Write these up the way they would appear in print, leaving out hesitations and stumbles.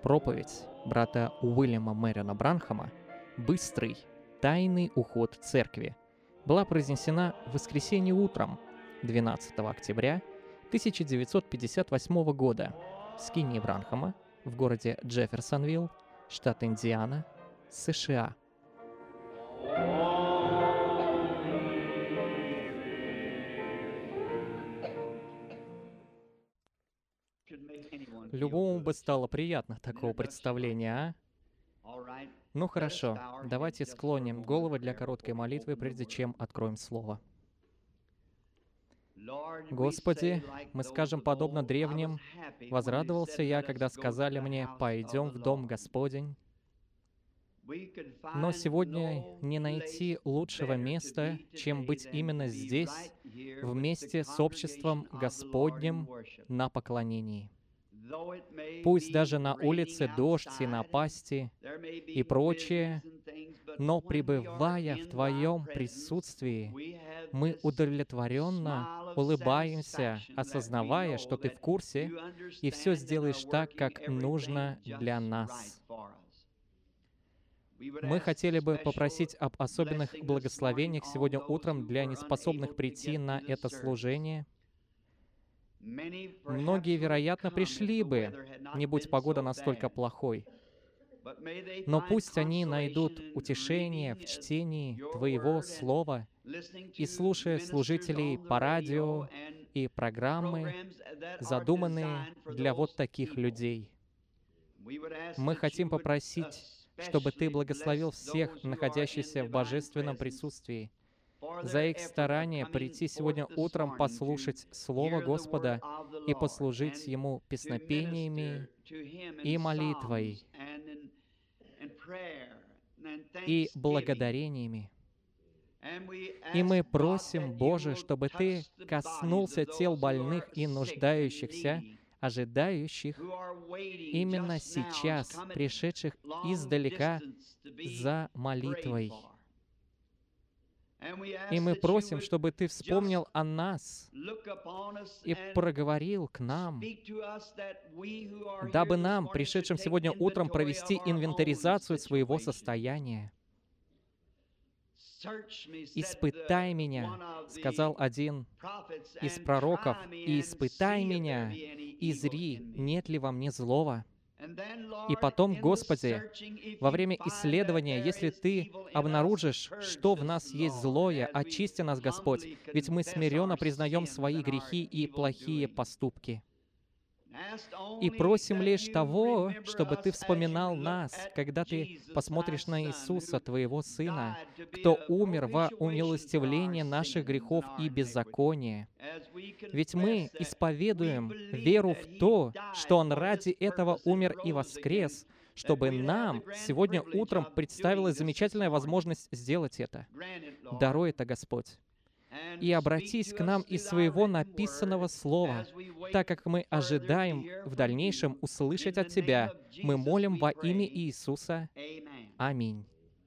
Проповедь брата Уильяма Мэриона Бранхама «Быстрый, тайный уход церкви» была произнесена в воскресенье утром 12 октября 1958 года в скинии Бранхама в городе Джефферсонвилл, штат Индиана, США. Любому бы стало приятно такого представления, а? Ну хорошо, давайте склоним головы для короткой молитвы, прежде чем откроем Слово. Господи, мы скажем подобно древним: «Возрадовался я, когда сказали мне: пойдем в дом Господень». Но сегодня не найти лучшего места, чем быть именно здесь, вместе с обществом Господним на поклонении. Пусть даже на улице дождь и напасти и прочее, но пребывая в Твоем присутствии, мы удовлетворенно улыбаемся, осознавая, что Ты в курсе и все сделаешь так, как нужно для нас. Мы хотели бы попросить об особенных благословениях сегодня утром для неспособных прийти на это служение. Многие, вероятно, пришли бы, не будь погода настолько плохой. Но пусть они найдут утешение в чтении Твоего Слова и слушая служителей по радио и программы, задуманные для вот таких людей. Мы хотим попросить, чтобы Ты благословил всех, находящихся в божественном присутствии, за их старание прийти сегодня утром послушать Слово Господа и послужить Ему песнопениями и молитвой, и благодарениями. И мы просим, Боже, чтобы Ты коснулся тел больных и нуждающихся, ожидающих именно сейчас, пришедших издалека за молитвой. И мы просим, чтобы Ты вспомнил о нас и проговорил к нам, дабы нам, пришедшим сегодня утром, провести инвентаризацию своего состояния. «Испытай меня», — сказал один из пророков, «и испытай меня, и зри, нет ли во мне злого». И потом, Господи, во время исследования, если Ты обнаружишь, что в нас есть злое, очисти нас, Господь, ведь мы смиренно признаем свои грехи и плохие поступки. И просим лишь того, чтобы Ты вспоминал нас, когда Ты посмотришь на Иисуса, Твоего Сына, кто умер во умилостивление наших грехов и беззакония. Ведь мы исповедуем веру в то, что Он ради этого умер и воскрес, чтобы нам сегодня утром представилась замечательная возможность сделать это. Даруй это, Господь. И обратись к нам из своего написанного слова, так как мы ожидаем в дальнейшем услышать от Тебя. Мы молим во имя Иисуса. Аминь.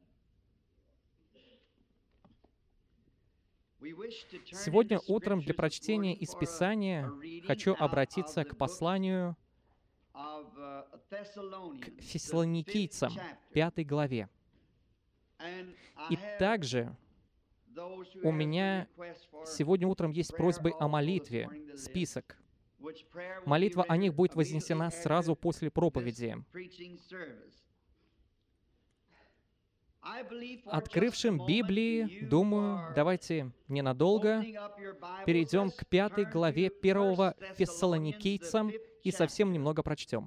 Сегодня утром для прочтения из Писания хочу обратиться к посланию к Фессалоникийцам, 5 главе. И также у меня сегодня утром есть просьбы о молитве, список. Молитва о них будет вознесена сразу после проповеди. Открывшим Библии, думаю, давайте ненадолго перейдем к 5 главе 1 Фессалоникийцам и совсем немного прочтем.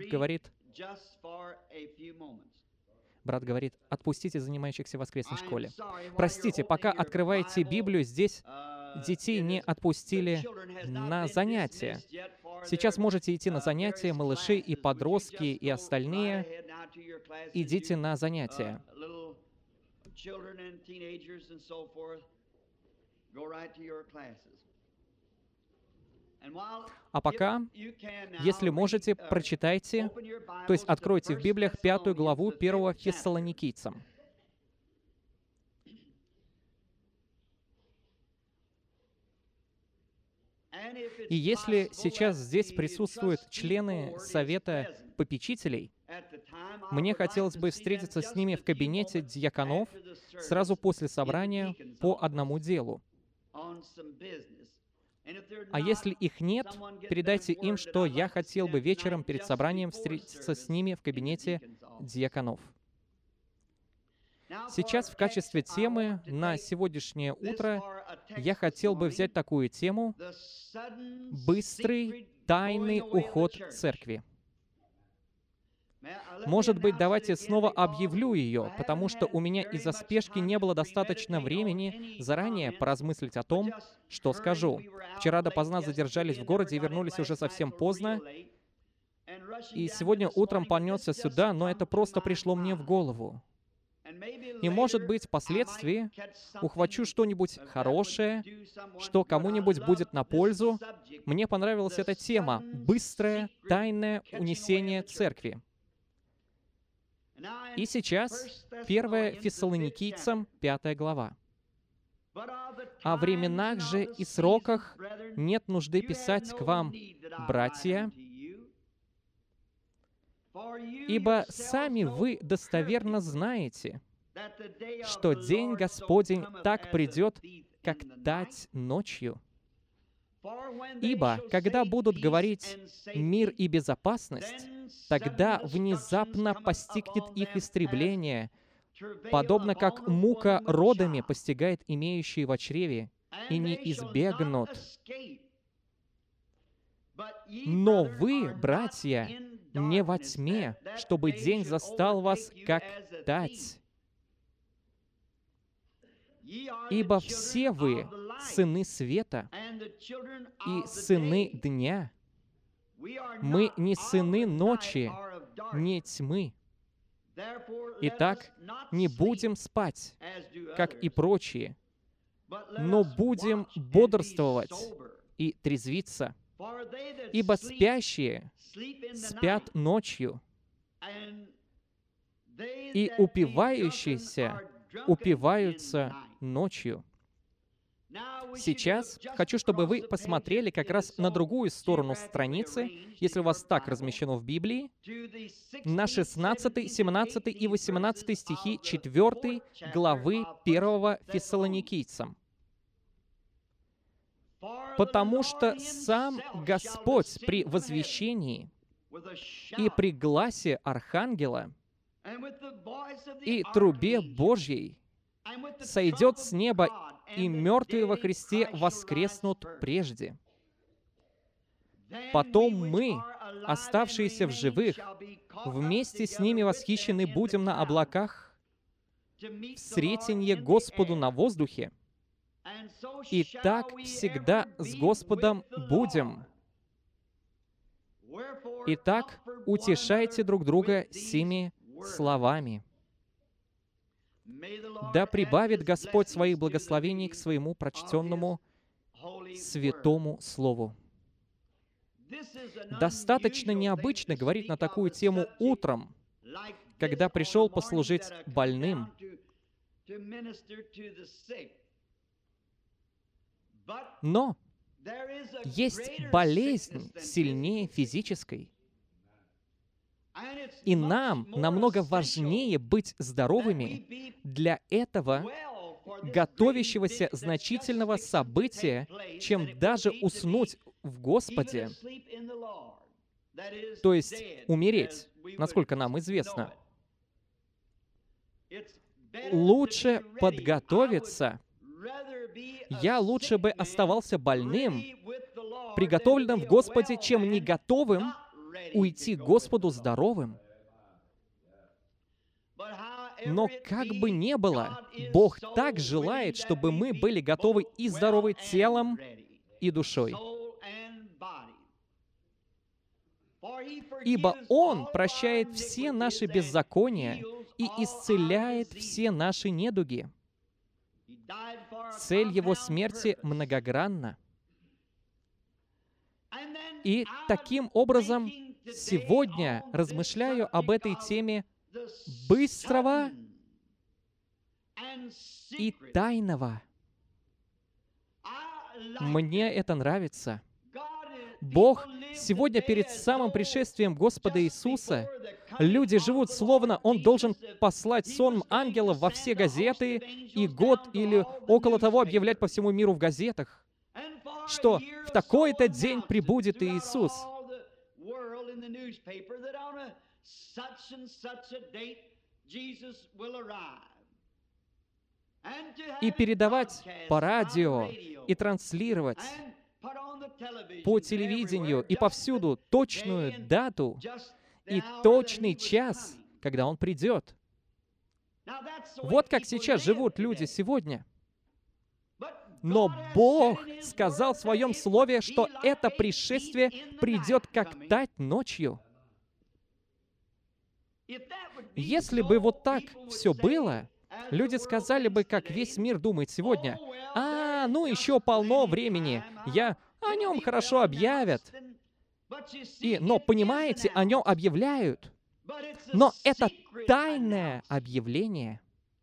Брат говорит, отпустите занимающихся в воскресной школе. Простите, пока открываете Библию, здесь детей не отпустили на занятия. Сейчас можете идти на занятия, малыши и подростки и остальные. Идите на занятия. А пока, если можете, прочитайте, то есть откройте в Библиях 5 главу 1 Фессалоникийцам. И если сейчас здесь присутствуют члены Совета попечителей, Мне хотелось бы встретиться с ними в кабинете диаконов сразу после собрания по одному делу. А если их нет, передайте им, что я хотел бы вечером перед собранием встретиться с ними в кабинете диаконов. Сейчас в качестве темы на сегодняшнее утро я хотел бы взять такую тему «Быстрый, тайный уход церкви». Может быть, давайте снова объявлю ее, потому что у меня из-за спешки не было достаточно времени заранее поразмыслить о том, что скажу. Вчера допоздна задержались в городе и вернулись уже совсем поздно, и сегодня утром понесся сюда, но это просто пришло мне в голову. И, может быть, впоследствии ухвачу что-нибудь хорошее, что кому-нибудь будет на пользу. Мне понравилась эта тема — «Быстрое, тайное унесение церкви». И сейчас 1 Фессалоникийцам, 5 глава. «О временах же и сроках нет нужды писать к вам, братья, ибо сами вы достоверно знаете, что день Господень так придет, как тать ночью. Ибо, когда будут говорить «мир и безопасность», тогда внезапно постигнет их истребление, подобно как мука родами постигает имеющие во чреве, и не избегнут. Но вы, братья, не во тьме, чтобы день застал вас, как тать. Ибо все вы сыны света и сыны дня. Мы не сыны ночи, не тьмы. Итак, не будем спать, как и прочие, но будем бодрствовать и трезвиться. Ибо спящие спят ночью, и упивающиеся упиваются ночью». Сейчас хочу, чтобы вы посмотрели как раз на другую сторону страницы, если у вас так размещено в Библии, на 16, 17 и 18 стихи 4 главы 1 Фессалоникийцам. «Потому что сам Господь при возвещении и при гласе архангела и трубе Божьей сойдет с неба, и мертвые во Христе воскреснут прежде. Потом мы, оставшиеся в живых, вместе с ними восхищены будем на облаках, в сретенье Господу на воздухе, и так всегда с Господом будем. Итак, утешайте друг друга сими словами. Да прибавит Господь своих благословений к своему прочтенному святому слову». Достаточно необычно говорить на такую тему утром, когда пришел послужить больным. Но есть болезнь сильнее физической. И нам намного важнее быть здоровыми для этого готовящегося значительного события, чем даже уснуть в Господе, то есть умереть, насколько нам известно. Лучше подготовиться. Я лучше бы оставался больным, приготовленным в Господе, чем не готовым уйти к Господу здоровым. Но как бы ни было, Бог так желает, чтобы мы были готовы и здоровы телом, и душой. Ибо Он прощает все наши беззакония и исцеляет все наши недуги. Цель Его смерти многогранна. И таким образом сегодня размышляю об этой теме быстрого и тайного. Мне это нравится. Бог Сегодня, перед самым пришествием Господа Иисуса, люди живут словно Он должен послать сон ангелов во все газеты и год или около того объявлять по всему миру в газетах, что в такой-то день прибудет Иисус. И передавать по радио, и транслировать по телевидению и повсюду точную дату и точный час, когда Он придет. Вот как сейчас живут люди сегодня. Но Бог сказал в Своем Слове, что это пришествие придет как тать ночью. Если бы вот так все было, люди сказали бы, как весь мир думает сегодня: ну еще полно времени, о нем хорошо объявят. Но, понимаете, о нем объявляют. Но это тайное объявление.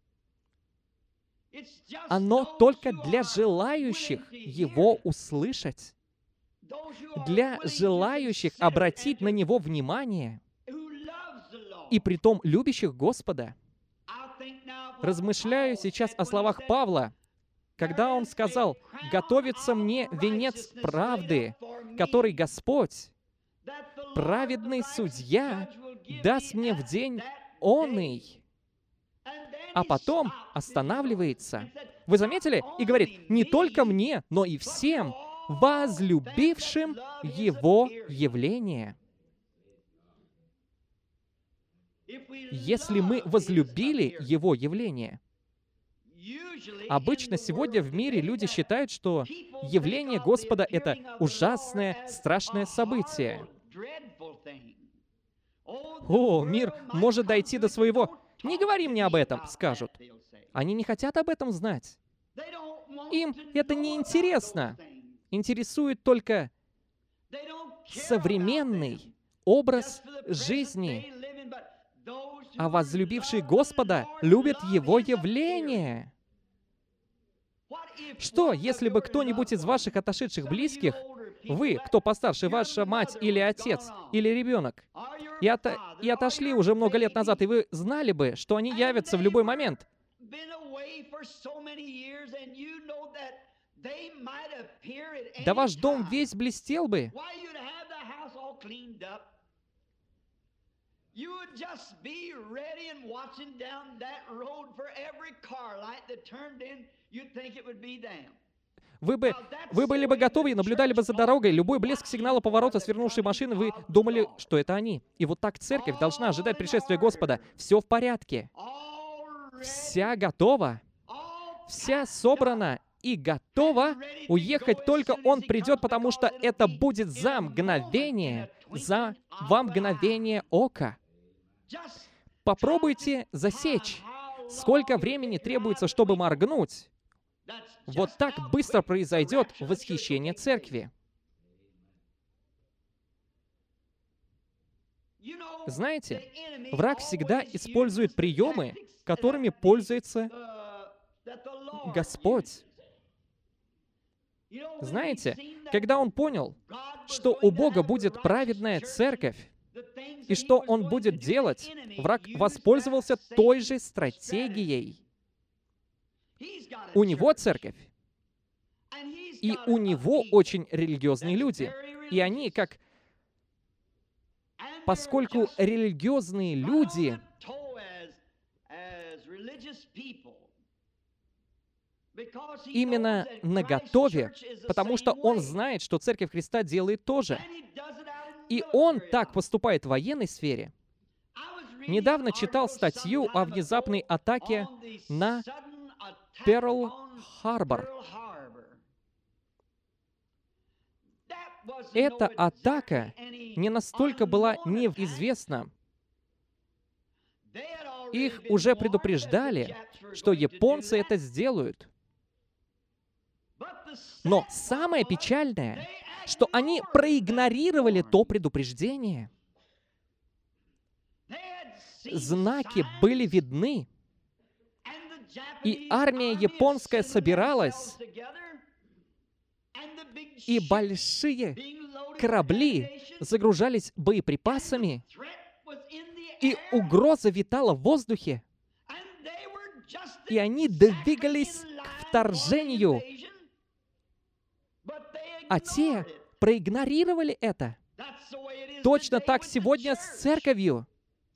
Оно только для желающих его услышать, для желающих обратить на него внимание, и притом любящих Господа. Размышляю сейчас о словах Павла, когда он сказал: «Готовится мне венец правды, который Господь, праведный судья, даст мне в день оный». А потом останавливается. Вы заметили? И говорит: «Не только мне, но и всем, возлюбившим Его явление». Если мы возлюбили Его явление, обычно сегодня в мире люди считают, что явление Господа — это ужасное, страшное событие. Мир может дойти до своего. «Не говори мне об этом», — скажут. Они не хотят об этом знать. Им это не интересно. Интересует только современный образ жизни. А возлюбившие Господа любят Его явление. Что, если бы кто-нибудь из ваших отошедших близких, вы, кто постарше, ваша мать или отец, или ребенок, и отошли уже много лет назад, и вы знали бы, что они явятся в любой момент, да ваш дом весь блестел бы. Вы были бы готовы и наблюдали бы за дорогой. Любой блеск сигнала поворота свернувшей машины, вы думали, что это они. И вот так церковь должна ожидать пришествия Господа. Все в порядке. Вся готова. Вся собрана и готова уехать, только Он придет, потому что это будет за мгновение ока. Попробуйте засечь, сколько времени требуется, чтобы моргнуть. Вот так быстро произойдет восхищение церкви. Знаете, враг всегда использует приемы, которыми пользуется Господь. Знаете, когда Он понял, что у Бога будет праведная церковь, и что Он будет делать, враг воспользовался той же стратегией. У него церковь, и у него очень религиозные люди. И они поскольку религиозные люди именно наготове, потому что он знает, что Церковь Христа делает то же. И он так поступает в военной сфере. Недавно читал статью о внезапной атаке на Перл-Харбор. Эта атака не настолько была неизвестна. Их уже предупреждали, что японцы это сделают. Но самое печальное, что они проигнорировали то предупреждение. Знаки были видны, и армия японская собиралась, и большие корабли загружались боеприпасами, и угроза витала в воздухе, и они двигались к вторжению, а те проигнорировали это. Точно так сегодня с церковью.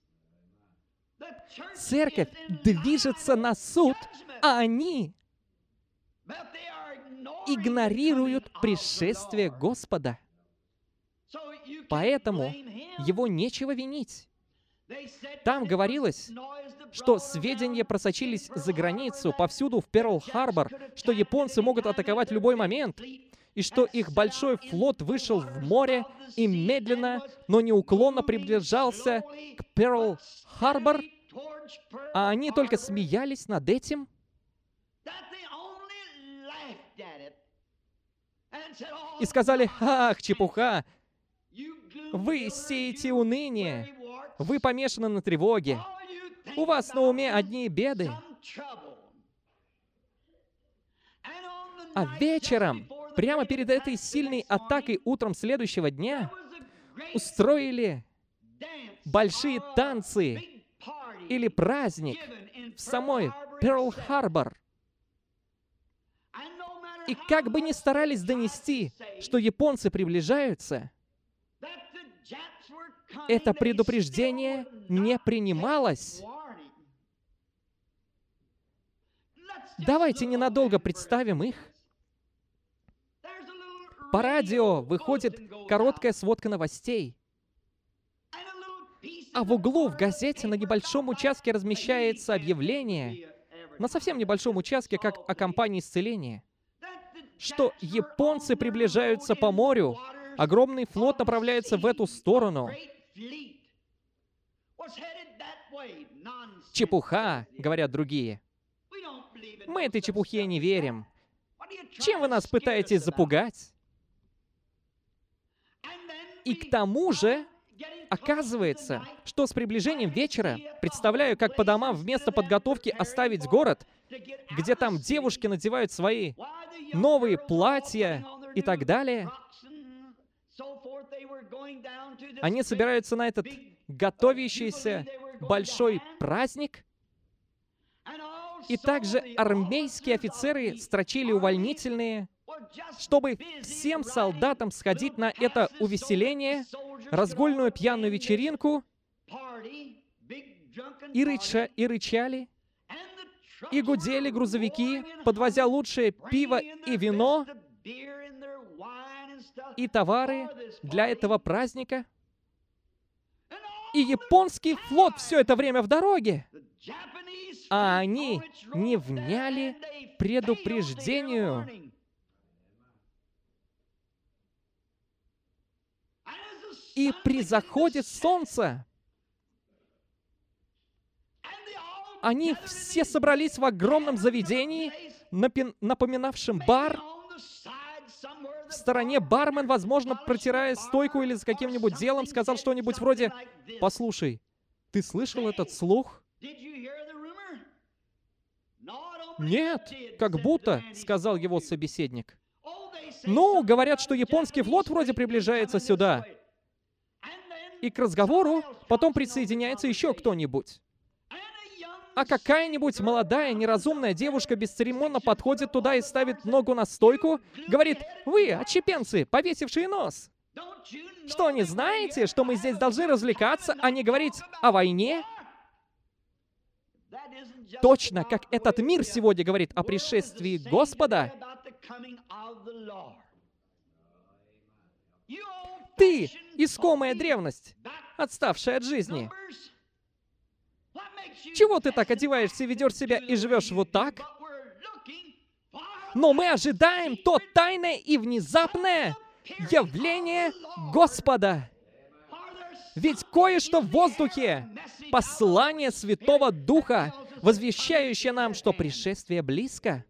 Церковь движется на суд, а они игнорируют пришествие Господа. Поэтому его нечего винить. Там говорилось, что сведения просочились за границу, повсюду в Перл-Харбор, что японцы могут атаковать в любой момент, и что их большой флот вышел в море и медленно, но неуклонно приближался к Перл-Харбор, а они только смеялись над этим. И сказали: «Ах, чепуха! Вы сеете уныние, вы помешаны на тревоге, у вас на уме одни беды». А вечером, прямо перед этой сильной атакой утром следующего дня, устроили большие танцы или праздник в самой Перл-Харбор. И как бы ни старались донести, что японцы приближаются, это предупреждение не принималось. Давайте ненадолго представим их. По радио выходит короткая сводка новостей, а в углу в газете на небольшом участке размещается объявление, на совсем небольшом участке, как о кампании исцеления, что японцы приближаются по морю, огромный флот направляется в эту сторону. Чепуха, говорят другие. Мы этой чепухе не верим. Чем вы нас пытаетесь запугать? И к тому же, оказывается, что с приближением вечера, представляю, как по домам вместо подготовки оставить город, где там девушки надевают свои новые платья и так далее, они собираются на этот готовящийся большой праздник, и также армейские офицеры строчили увольнительные, чтобы всем солдатам сходить на это увеселение, разгульную пьяную вечеринку, и рычали, и гудели грузовики, подвозя лучшее пиво и вино, и товары для этого праздника. И японский флот все это время в дороге. А они не вняли предупреждению. И при заходе солнца они все собрались в огромном заведении, напоминавшем бар. В стороне бармен, возможно, протирая стойку или за каким-нибудь делом, сказал что-нибудь вроде: «Послушай, ты слышал этот слух?» «Нет, как будто», — сказал его собеседник. «Ну, говорят, что японский флот вроде приближается сюда». И к разговору потом присоединяется еще кто-нибудь. А какая-нибудь молодая, неразумная девушка бесцеремонно подходит туда и ставит ногу на стойку, говорит: «Вы, отщепенцы, повесившие нос! Что, не знаете, что мы здесь должны развлекаться, а не говорить о войне?» Точно, как этот мир сегодня говорит о пришествии Господа. Ты, искомая древность, отставшая от жизни. Чего ты так одеваешься, ведешь себя и живешь вот так? Но мы ожидаем то тайное и внезапное явление Господа. Ведь кое-что в воздухе, послание Святого Духа, возвещающее нам, что пришествие близко.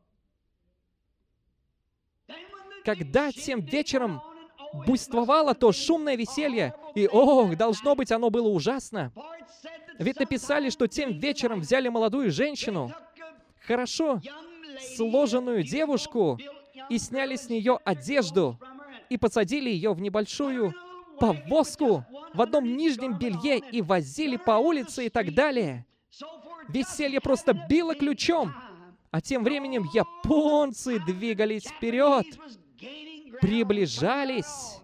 Когда тем вечером буйствовало то шумное веселье, и, ох, должно быть, оно было ужасно. Ведь написали, что тем вечером взяли молодую женщину, хорошо сложенную девушку, и сняли с нее одежду, и посадили ее в небольшую повозку в одном нижнем белье и возили по улице и так далее. Веселье просто било ключом. А тем временем японцы двигались вперед, приближались.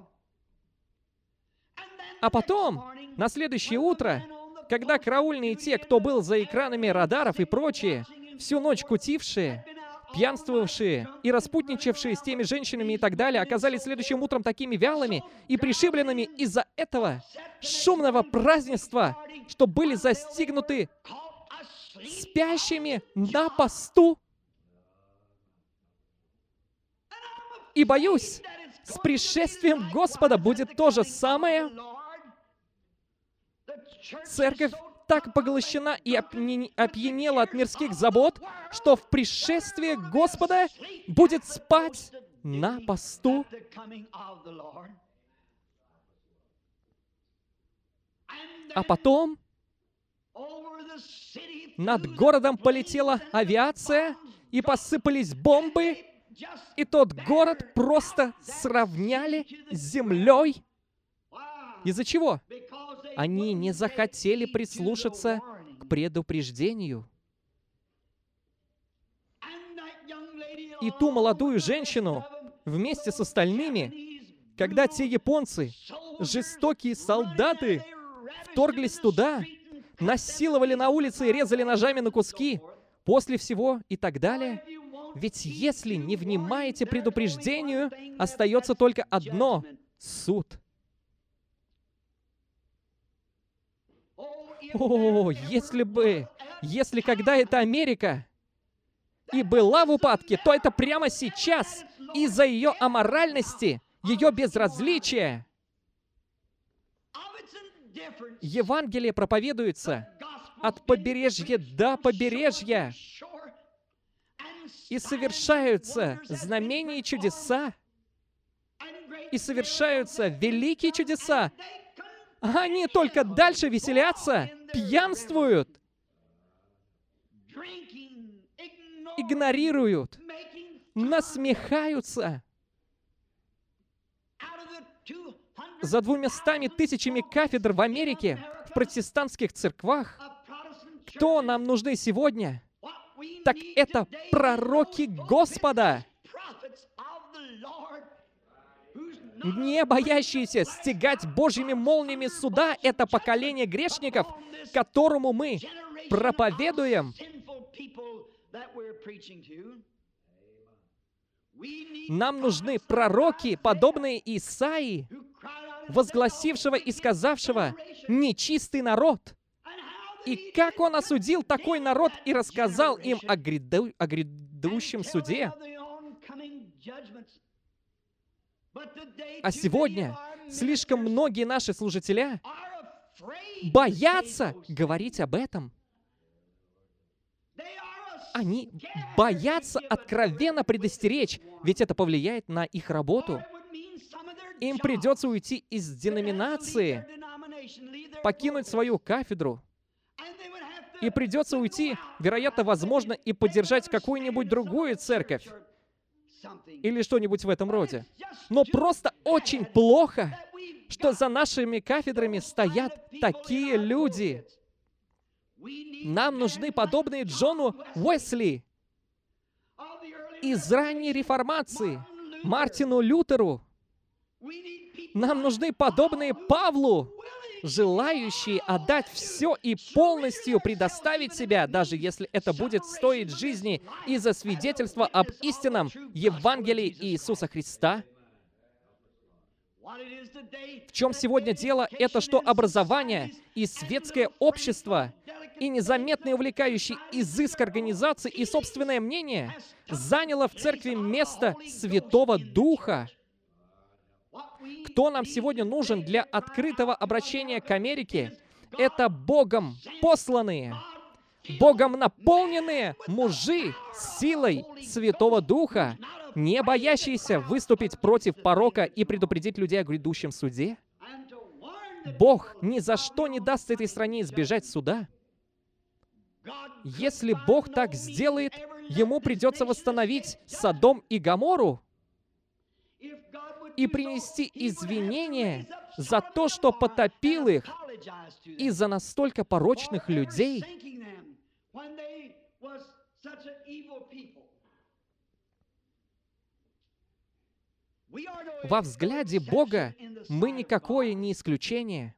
А потом, на следующее утро, когда караульные те, кто был за экранами радаров и прочие, всю ночь кутившие, пьянствовавшие и распутничавшие с теми женщинами и так далее, оказались следующим утром такими вялыми и пришибленными из-за этого шумного празднества, что были застигнуты спящими на посту. И боюсь, с пришествием Господа будет то же самое. Церковь так поглощена и опьянела от мирских забот, что в пришествии Господа будет спать на посту. А потом над городом полетела авиация, и посыпались бомбы, и тот город просто сравняли с землей. Из-за чего? Они не захотели прислушаться к предупреждению. И ту молодую женщину вместе с остальными, когда те японцы, жестокие солдаты, вторглись туда, насиловали на улице и резали ножами на куски, после всего и так далее. Ведь если не внимаете предупреждению, остается только одно — суд. О, если когда это Америка и была в упадке, то это прямо сейчас из-за ее аморальности, ее безразличия. Евангелие проповедуется от побережья до побережья, и совершаются знамения и чудеса, и совершаются великие чудеса. А они только дальше веселятся, пьянствуют, игнорируют, насмехаются. За 200 тысячами кафедр в Америке, в протестантских церквах, кто нам нужны сегодня? Так это пророки Господа, не боящиеся стягать Божьими молниями суда это поколение грешников, которому мы проповедуем. Нам нужны пророки, подобные Исаии, возгласившего и сказавшего: «Нечистый народ». И как он осудил такой народ и рассказал им о грядущем суде. А сегодня слишком многие наши служители боятся говорить об этом. Они боятся откровенно предостеречь, ведь это повлияет на их работу. Им придется уйти из деноминации, покинуть свою кафедру, и придется уйти, вероятно, возможно, и поддержать какую-нибудь другую церковь или что-нибудь в этом роде. Но просто очень плохо, что за нашими кафедрами стоят такие люди. Нам нужны подобные Джону Уэсли из ранней реформации, Мартину Лютеру. Нам нужны подобные Павлу, желающие отдать все и полностью предоставить себя, даже если это будет стоить жизни, из-за свидетельства об истинном Евангелии Иисуса Христа. В чем сегодня дело? Это что образование и светское общество, и незаметный увлекающий изыск организации и собственное мнение заняло в церкви место Святого Духа. Кто нам сегодня нужен для открытого обращения к Америке? Это Богом посланные, Богом наполненные мужи силой Святого Духа, не боящиеся выступить против порока и предупредить людей о грядущем суде. Бог ни за что не даст этой стране избежать суда. Если Бог так сделает, Ему придется восстановить Содом и Гоморру. и принести извинения за то, что потопил их из-за настолько порочных людей. Во взгляде Бога мы никакое не исключение.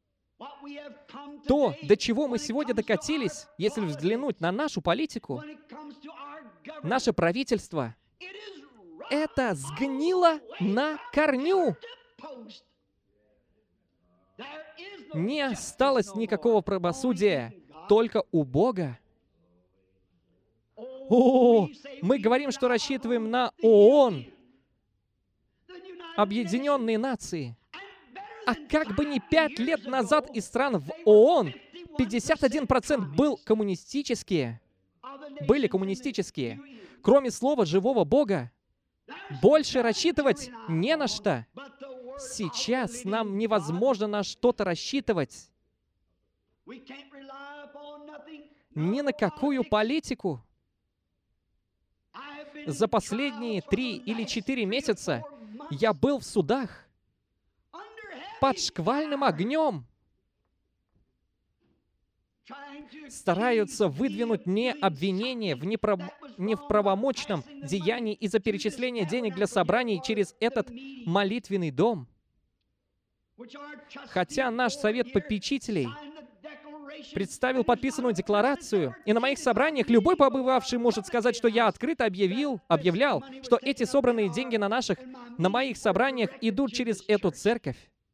То, до чего мы сегодня докатились, если взглянуть на нашу политику, наше правительство, это сгнило на корню. Не осталось никакого правосудия, только у Бога. О, мы говорим, что рассчитываем на ООН, Объединенные Нации. А как бы ни 5 лет назад из стран в ООН 51% были коммунистические. Кроме слова живого Бога, больше рассчитывать не на что. Сейчас нам невозможно на что-то рассчитывать. Ни на какую политику. За последние 3 или 4 месяца я был в судах под шквальным огнем. Стараются выдвинуть не обвинение в неправомочном деянии из-за перечисления денег для собраний через этот молитвенный дом. Хотя наш совет попечителей представил подписанную декларацию, и на моих собраниях любой побывавший может сказать, что я открыто объявлял, что эти собранные деньги на моих собраниях идут через эту церковь.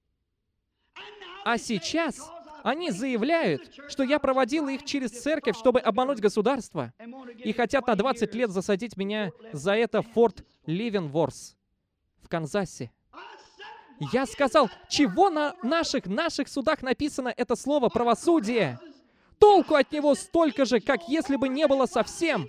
А сейчас они заявляют, что я проводил их через церковь, чтобы обмануть государство, и хотят на 20 лет засадить меня за это в Форт Ливенворс в Канзасе. Я сказал, чего на наших судах написано это слово «правосудие»? Толку от него столько же, как если бы не было совсем.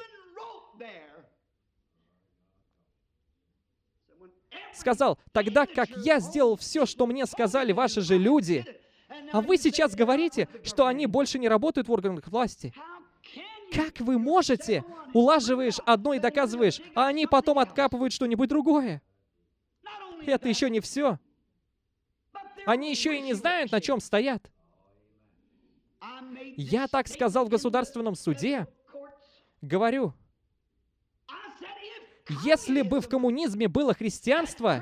Сказал, тогда как я сделал все, что мне сказали ваши же люди, а вы сейчас говорите, что они больше не работают в органах власти. Как вы можете? Улаживаешь одно и доказываешь, а они потом откапывают что-нибудь другое. Это еще не все. Они еще и не знают, на чем стоят. Я так сказал в государственном суде. Говорю, если бы в коммунизме было христианство,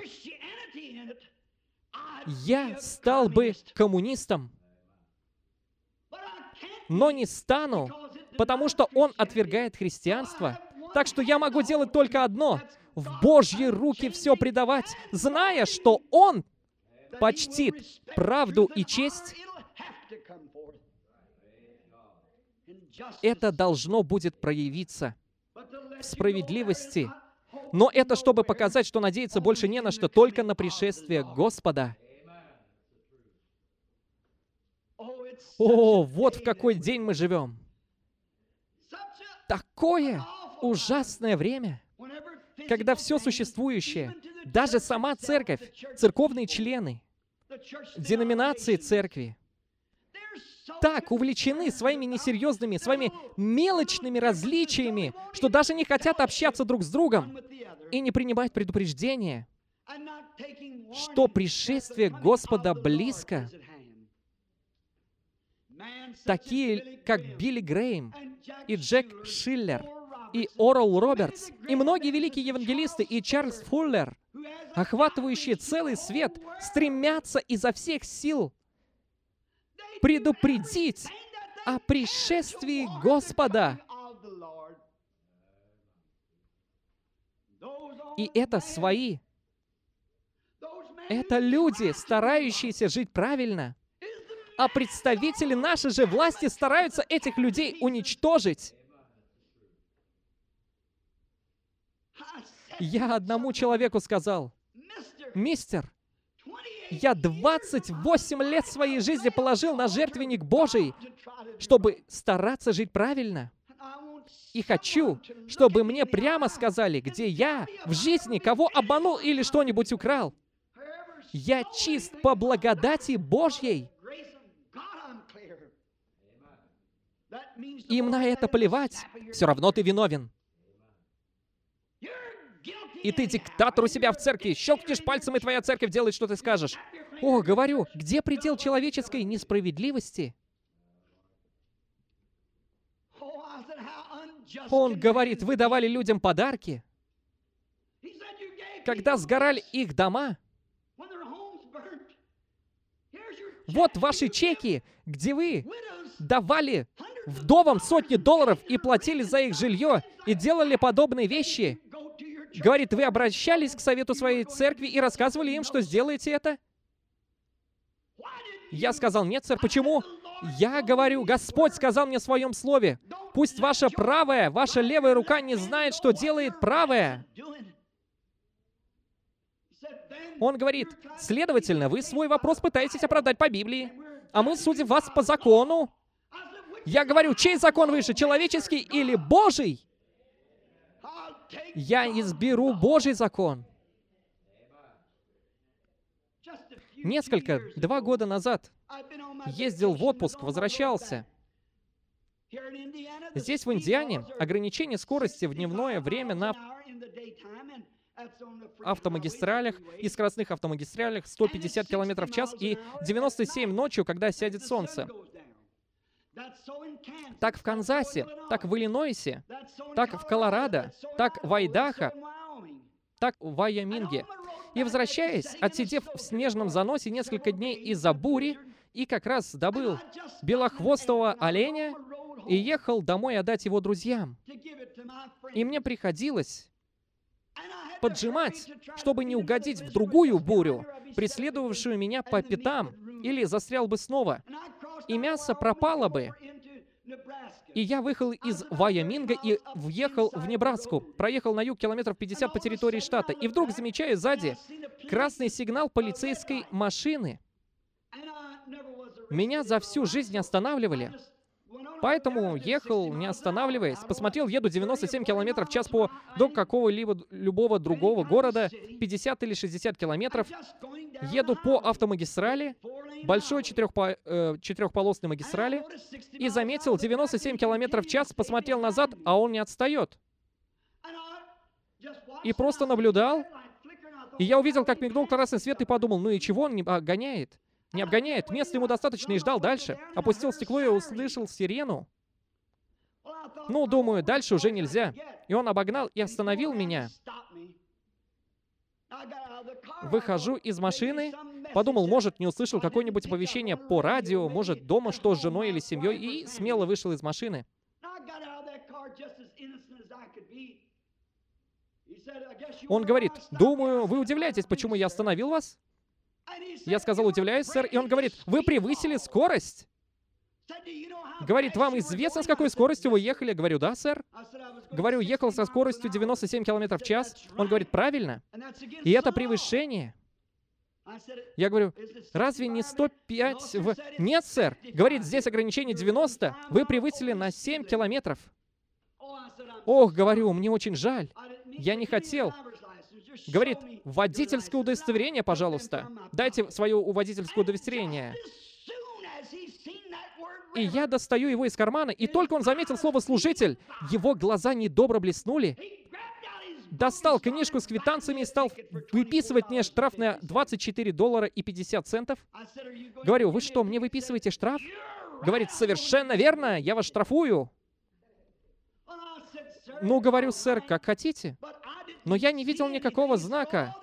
я стал бы коммунистом. Но не стану, потому что он отвергает христианство. Так что я могу делать только одно — в Божьи руки все предавать, зная, что Он почтит правду и честь. Это должно будет проявиться в справедливости. Но это чтобы показать, что надеяться больше не на что, только на пришествие Господа. О, вот в какой день мы живем. Такое ужасное время, когда все существующее, даже сама церковь, церковные члены, деноминации церкви, так увлечены своими несерьезными, своими мелочными различиями, что даже не хотят общаться друг с другом и не принимать предупреждения, что пришествие Господа близко. Такие, как Билли Грэйм и Джек Шиллер, и Орал Робертс, и многие великие евангелисты, и Чарльз Фуллер, охватывающие целый свет, стремятся изо всех сил предупредить о пришествии Господа. И это свои. Это люди, старающиеся жить правильно. А представители нашей же власти стараются этих людей уничтожить. Я одному человеку сказал, «Мистер, я 28 лет своей жизни положил на жертвенник Божий, чтобы стараться жить правильно. И хочу, чтобы мне прямо сказали, где я в жизни кого обманул или что-нибудь украл. Я чист по благодати Божьей». Им на это плевать. Все равно ты виновен. и ты диктатор у себя в церкви. Щелкнешь пальцем, и твоя церковь делает, что ты скажешь. О, говорю, где предел человеческой несправедливости? Он говорит, вы давали людям подарки, когда сгорали их дома. Вот ваши чеки, где вы давали вдовам сотни долларов и платили за их жилье, и делали подобные вещи. Говорит, вы обращались к совету своей церкви и рассказывали им, что сделаете это? Я сказал, нет, сэр, почему? Я говорю, Господь сказал мне в своем слове, пусть ваша правая, ваша левая рука не знает, что делает правая. Он говорит, следовательно, вы свой вопрос пытаетесь оправдать по Библии, а мы судим вас по закону. Я говорю, чей закон выше, человеческий или Божий? Я изберу Божий закон. Два года назад ездил в отпуск, возвращался. Здесь, в Индиане, ограничение скорости в дневное время на автомагистралях и скоростных автомагистралях 150 км в час и 97 ночью, когда сядет солнце. Так в Канзасе, так в Иллинойсе, так в Колорадо, так в Айдахо, так в Вайоминге. И возвращаясь, отсидев в снежном заносе несколько дней из-за бури, и как раз добыл белохвостого оленя и ехал домой отдать его друзьям. И мне приходилось поджимать, чтобы не угодить в другую бурю, преследовавшую меня по пятам, или застрял бы снова, и мясо пропало бы. И я выехал из Вайоминга и въехал в Небраску, проехал на юг километров 50 по территории штата, и вдруг замечаю сзади красный сигнал полицейской машины. Меня за всю жизнь не останавливали. Поэтому ехал, не останавливаясь, посмотрел, еду 97 км в час до какого-либо любого другого города, 50 или 60 километров, еду по автомагистрали, большой четырехполосной магистрали, и заметил 97 км в час, посмотрел назад, а он не отстает. И просто наблюдал, и я увидел, как мигнул красный свет, и подумал, ну и чего он не гоняет? Не обгоняет. Места ему достаточно, и ждал дальше. Опустил стекло и услышал сирену. Ну, думаю, дальше уже нельзя. И он обогнал и остановил меня. Выхожу из машины, подумал, может, не услышал какое-нибудь оповещение по радио, может, дома что с женой или семьей, и смело вышел из машины. Он говорит, думаю, вы удивляетесь, почему я остановил вас? Я сказал, удивляюсь, сэр. И он говорит, вы превысили скорость. Говорит, вам известно, с какой скоростью вы ехали? Говорю, да, сэр. Говорю, ехал со скоростью 97 км в час. Он говорит, правильно. И это превышение. Я говорю, разве не 105 в... Нет, сэр. Говорит, здесь ограничение 90. Вы превысили на 7 километров. Ох, говорю, мне очень жаль. Я не хотел. Говорит, водительское удостоверение, пожалуйста. Дайте свое водительское удостоверение. И я достаю его из кармана, и только он заметил слово «служитель», его глаза недобро блеснули. Достал книжку с квитанциями и стал выписывать мне штраф на $24.50. Говорю, вы что, мне выписываете штраф? Говорит, совершенно верно, я вас штрафую. Ну, говорю, сэр, как хотите. Но я не видел никакого знака.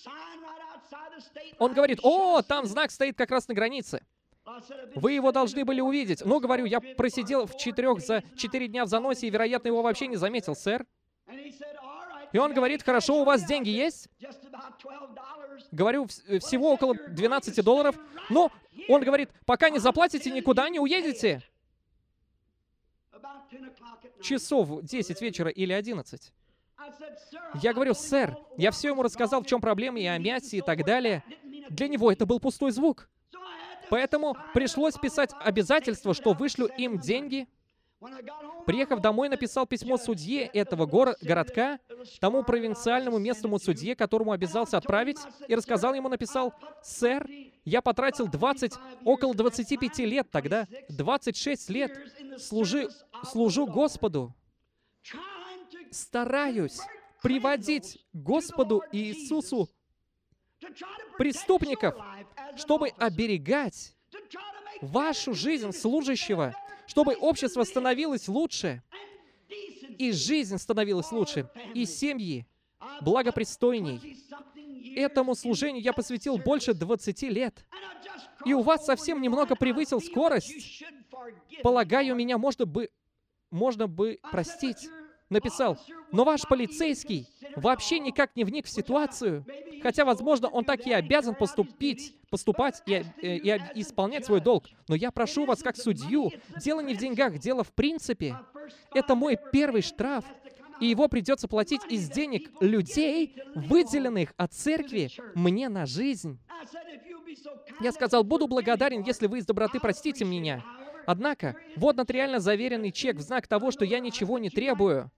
Он говорит, о, там знак стоит как раз на границе. Вы его должны были увидеть. Ну, говорю, я просидел за 4 дня в заносе и, вероятно, его вообще не заметил, сэр. И он говорит, хорошо, у вас деньги есть? Говорю, всего около $12. Но он говорит, пока не заплатите, никуда не уедете. Часов 10 вечера или 11. Я говорю, сэр, я все ему рассказал, в чем проблема, и о мясе, и так далее. Для него это был пустой звук. Поэтому пришлось писать обязательство, что вышлю им деньги. Приехав домой, написал письмо судье этого городка, тому провинциальному местному судье, которому обязался отправить, и рассказал ему, написал, «Сэр, я потратил около 25 лет тогда, 26 лет, служу Господу, стараюсь приводить к Господу Иисусу преступников, чтобы оберегать вашу жизнь служащего, чтобы общество становилось лучше, и жизнь становилась лучше, и семьи благопристойней. Этому служению я посвятил больше 20 лет. И у вас совсем немного превысил скорость. Полагаю, меня можно бы простить. Написал, но ваш полицейский вообще никак не вник в ситуацию, хотя, возможно, он так и обязан поступать и исполнять свой долг. Но я прошу вас, как судью, дело не в деньгах, дело в принципе. Это мой первый штраф, и его придется платить из денег людей, выделенных от церкви мне на жизнь. Я сказал, буду благодарен, если вы из доброты простите меня. Однако, вот нотариально заверенный чек в знак того, что я ничего не требую.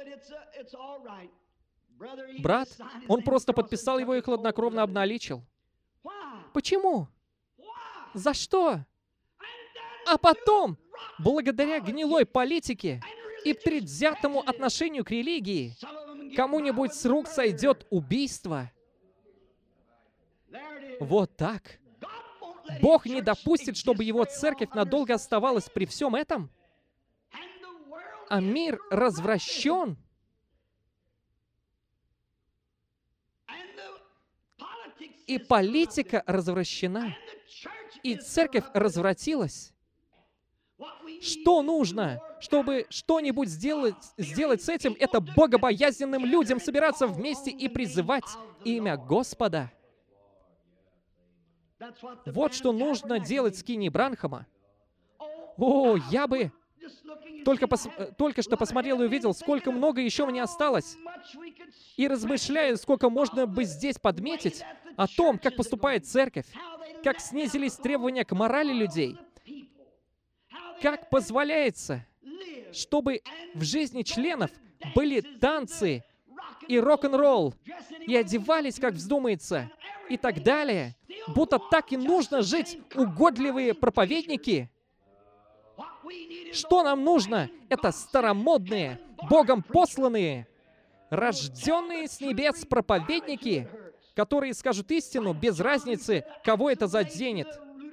Брат, он просто подписал его и хладнокровно обналичил. Почему? За что? А потом, благодаря гнилой политике и предвзятому отношению к религии, кому-нибудь с рук сойдет убийство. Вот так. Бог не допустит, чтобы Его церковь надолго оставалась при всем этом. А мир развращен. И политика развращена. И церковь развратилась. Что нужно, чтобы что-нибудь сделать с этим? Это богобоязненным людям собираться вместе и призывать имя Господа. Вот что нужно делать с Кинни Бранхама. О, я бы только что посмотрел и увидел, сколько много еще мне осталось. И размышляю, сколько можно бы здесь подметить о том, как поступает церковь, как снизились требования к морали людей, как позволяется, чтобы в жизни членов были танцы и рок-н-ролл, и одевались, как вздумается, и так далее. Будто так и нужно жить угодливые проповедники. Что нам нужно? Это старомодные, Богом посланные, рожденные с небес проповедники, которые скажут истину без разницы, кого это заденет.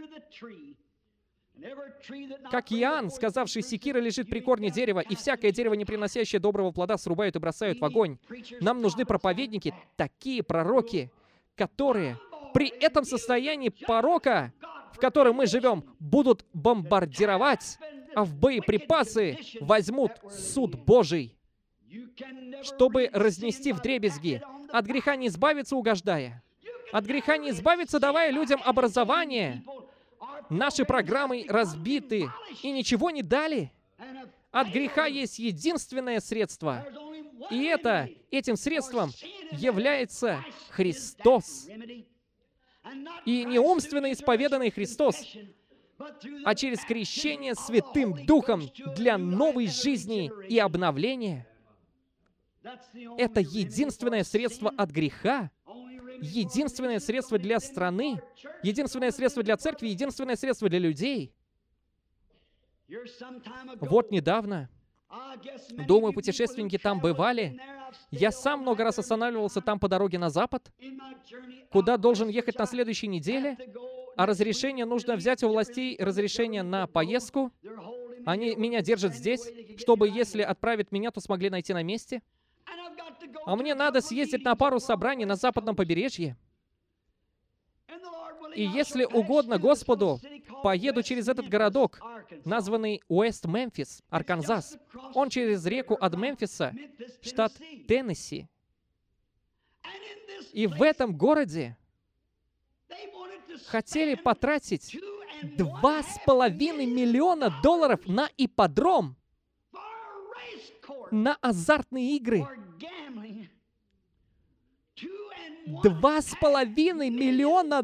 Как Иоанн, сказавший, секира лежит при корне дерева, и всякое дерево, не приносящее доброго плода, срубают и бросают в огонь. Нам нужны проповедники, такие пророки, которые при этом состоянии порока, в котором мы живем, будут бомбардировать, а в боеприпасы возьмут суд Божий, чтобы разнести вдребезги. От греха не избавиться, угождая. От греха не избавиться, давая людям образование. Наши программы разбиты и ничего не дали. От греха есть единственное средство. И этим средством является Христос. И не умственно исповеданный Христос, а через крещение Святым Духом для новой жизни и обновления. Это единственное средство от греха, единственное средство для страны, единственное средство для церкви, единственное средство для людей. Вот недавно, думаю, путешественники там бывали. Я сам много раз останавливался там по дороге на запад, куда должен ехать на следующей неделе, а разрешение нужно взять у властей, разрешение на поездку. Они меня держат здесь, чтобы, если отправят меня, то смогли найти на месте. А мне надо съездить на пару собраний на западном побережье. И если угодно Господу, поеду через этот городок, названный Уэст Мемфис, Арканзас. Он через реку от Мемфиса, штат Теннесси. И в этом городе хотели потратить $2,5 миллиона на ипподром, на азартные игры. $2,5 миллиона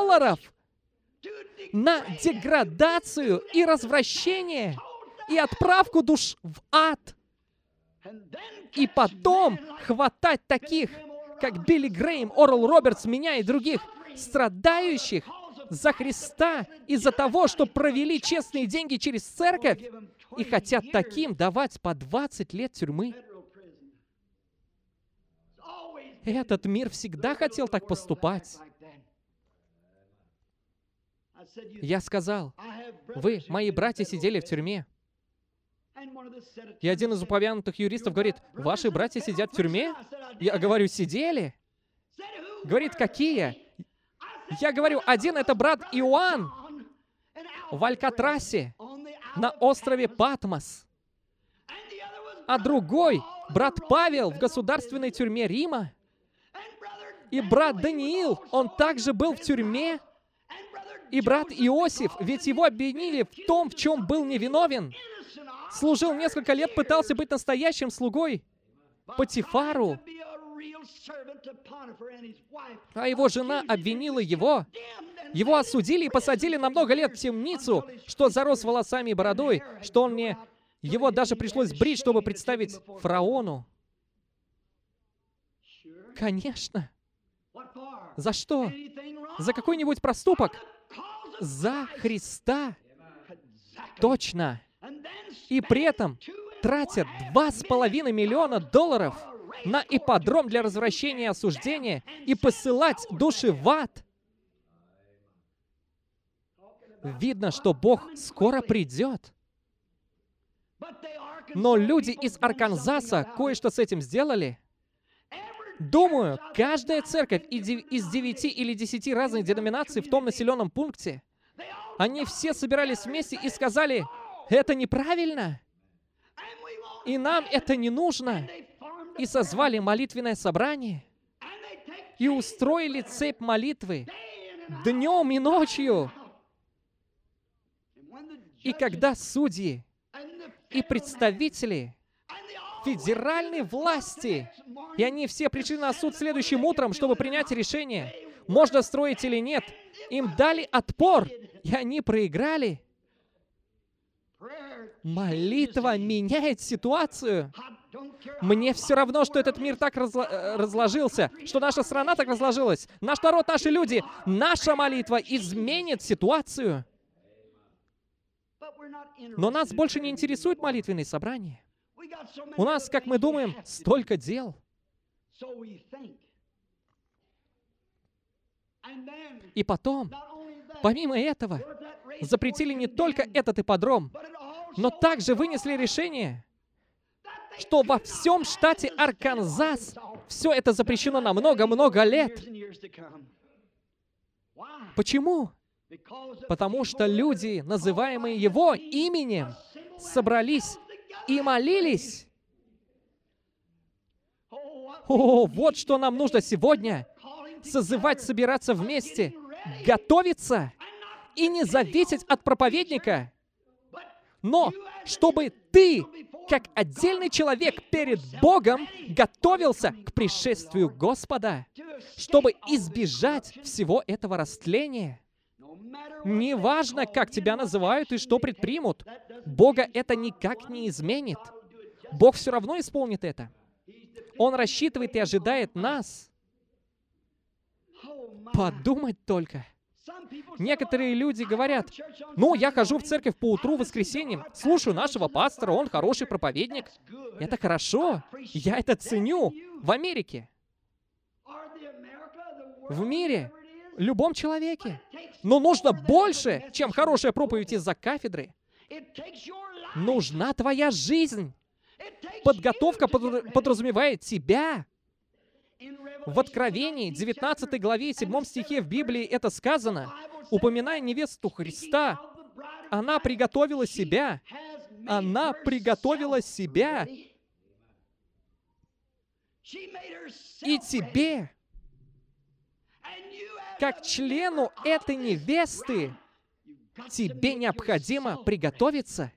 на деградацию и развращение и отправку душ в ад. И потом хватать таких, как Билли Грэйм, Орал Робертс, меня и других, страдающих за Христа из-за того, что провели честные деньги через церковь и хотят таким давать по 20 лет тюрьмы. Этот мир всегда хотел так поступать. Я сказал, вы, мои братья, сидели в тюрьме. И один из упомянутых юристов говорит, ваши братья сидят в тюрьме? Я говорю, сидели? Говорит, какие? Я говорю, один это брат Иоанн в Алькатрасе на острове Патмос, а другой брат Павел в государственной тюрьме Рима. И брат Даниил, он также был в тюрьме. И брат Иосиф, ведь его обвинили в том, в чем был невиновен. Служил несколько лет, пытался быть настоящим слугой Потифару. А его жена обвинила его. Его осудили и посадили на много лет в темницу, что зарос волосами и бородой, что он не... Его даже пришлось брить, чтобы представить фараону. Конечно. За что? За какой-нибудь проступок? За Христа. Точно. И при этом тратят $2,5 миллиона на ипподром для развращения и осуждения и посылать души в ад. Видно, что Бог скоро придет. Но люди из Арканзаса кое-что с этим сделали. Думаю, каждая церковь из 9 или 10 разных деноминаций в том населенном пункте, они все собирались вместе и сказали, это неправильно, и нам это не нужно. И созвали молитвенное собрание, и устроили цепь молитвы днем и ночью. И когда судьи и представители федеральной власти, и они все пришли на суд следующим утром, чтобы принять решение, можно строить или нет, им дали отпор, и они проиграли. Молитва меняет ситуацию. Мне все равно, что этот мир так разложился, что наша страна так разложилась, наш народ, наши люди. Наша молитва изменит ситуацию. Но нас больше не интересует молитвенные собрания. У нас, как мы думаем, столько дел. И потом, помимо этого, запретили не только этот ипподром, но также вынесли решение, что во всем штате Арканзас все это запрещено на много-много лет. Почему? Потому что люди, называемые Его именем, собрались и молились. О, вот что нам нужно сегодня. Созывать, собираться вместе, готовиться и не зависеть от проповедника. Но чтобы ты, как отдельный человек перед Богом, готовился к пришествию Господа, чтобы избежать всего этого растления. Неважно, как тебя называют и что предпримут, Бога это никак не изменит. Бог все равно исполнит это. Он рассчитывает и ожидает нас. Подумать только. Некоторые люди говорят, ну, я хожу в церковь по утру в воскресенье, слушаю нашего пастора, он хороший проповедник. Это хорошо, я это ценю. В Америке, в мире, в любом человеке. Но нужно больше, чем хорошая проповедь из-за кафедры. Нужна твоя жизнь. Подготовка подразумевает тебя. В Откровении, 19 главе, 7 стихе в Библии это сказано, упоминая невесту Христа, она приготовила себя. Она приготовила себя. И тебе, как члену этой невесты, тебе необходимо приготовиться.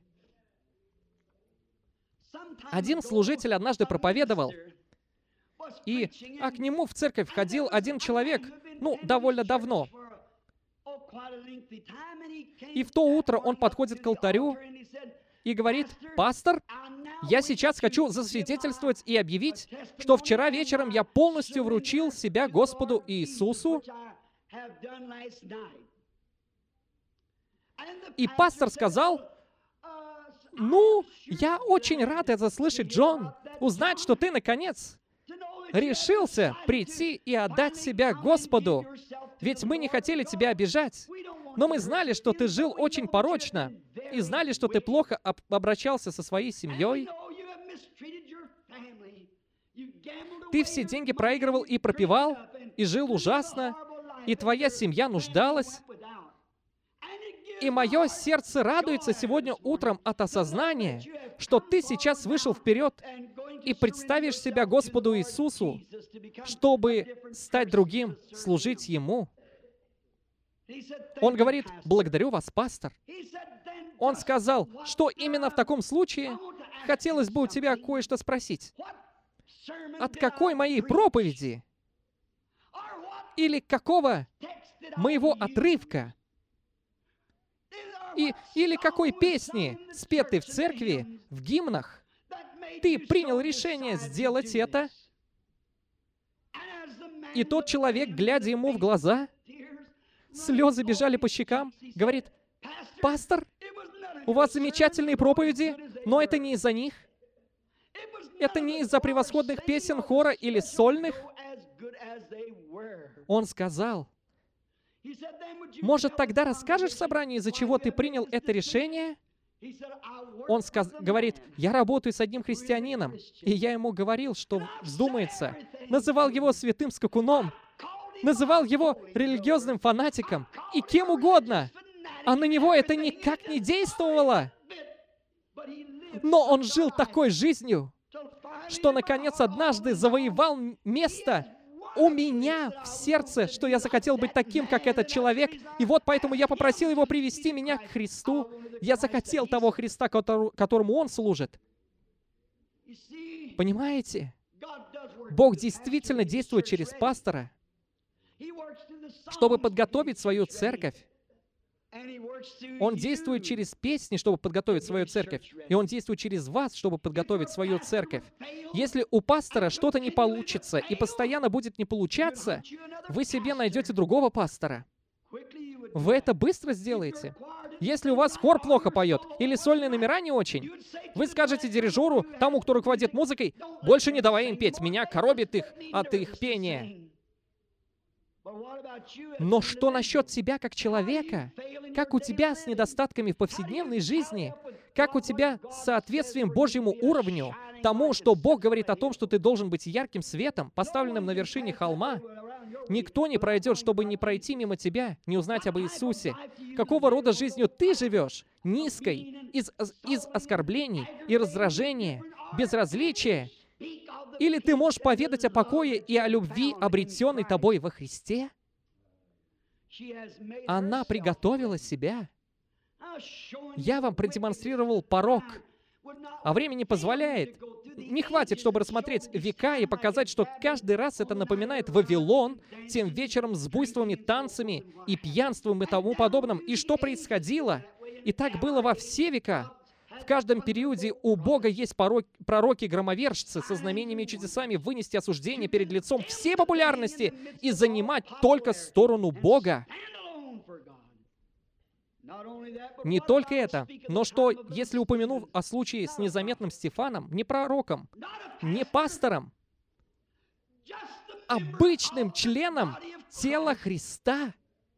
Один служитель однажды проповедовал, и к нему в церковь ходил один человек, довольно давно. И в то утро он подходит к алтарю и говорит, «Пастор, я сейчас хочу засвидетельствовать и объявить, что вчера вечером я полностью вручил себя Господу Иисусу». И пастор сказал, «Ну, я очень рад это слышать, Джон, узнать, что ты, наконец, решился прийти и отдать себя Господу. Ведь мы не хотели тебя обижать, но мы знали, что ты жил очень порочно, и знали, что ты плохо обращался со своей семьей. Ты все деньги проигрывал и пропивал, и жил ужасно, и твоя семья нуждалась. И мое сердце радуется сегодня утром от осознания, что ты сейчас вышел вперед и представишь себя Господу Иисусу, чтобы стать другим, служить Ему. Он говорит: «Благодарю вас, пастор». Он сказал, что именно в таком случае хотелось бы у тебя кое-что спросить. От какой моей проповеди или какого моего отрывка или какой песни, спетой в церкви, в гимнах, ты принял решение сделать это? И тот человек, глядя ему в глаза, слезы бежали по щекам, говорит: «Пастор, у вас замечательные проповеди, но это не из-за них. Это не из-за превосходных песен хора или сольных». Он сказал: «Может, тогда расскажешь в собрании, из-за чего ты принял это решение?» Он говорит: «Я работаю с одним христианином, и я ему говорил, что вздумается. Называл его святым скакуном, называл его религиозным фанатиком и кем угодно, а на него это никак не действовало. Но он жил такой жизнью, что, наконец, однажды завоевал место у меня в сердце, что я захотел быть таким, как этот человек. И вот поэтому я попросил его привести меня к Христу. Я захотел того Христа, которому он служит». Понимаете? Бог действительно действует через пастора, чтобы подготовить свою церковь. Он действует через песни, чтобы подготовить свою церковь. И Он действует через вас, чтобы подготовить свою церковь. Если у пастора что-то не получится и постоянно будет не получаться, вы себе найдете другого пастора. Вы это быстро сделаете. Если у вас хор плохо поет или сольные номера не очень, вы скажете дирижеру, тому, кто руководит музыкой: «Больше не давай им петь, меня коробит их от их пения». Но что насчет тебя как человека? Как у тебя с недостатками в повседневной жизни? Как у тебя с соответствием Божьему уровню, тому, что Бог говорит о том, что ты должен быть ярким светом, поставленным на вершине холма? Никто не пройдет, чтобы не пройти мимо тебя, не узнать об Иисусе. Какого рода жизнью ты живешь? Низкой, из оскорблений и раздражения, безразличия? Или ты можешь поведать о покое и о любви, обретенной тобой во Христе? Она приготовила себя. Я вам продемонстрировал порок, а время не позволяет. Не хватит, чтобы рассмотреть века и показать, что каждый раз это напоминает Вавилон тем вечером с буйствами, танцами и пьянством и тому подобным. И что происходило? И так было во все века. В каждом периоде у Бога есть пророки-громовержцы со знамениями и чудесами вынести осуждение перед лицом всей популярности и занимать только сторону Бога. Не только это, но что, если упомянув о случае с незаметным Стефаном, не пророком, не пастором, обычным членом тела Христа,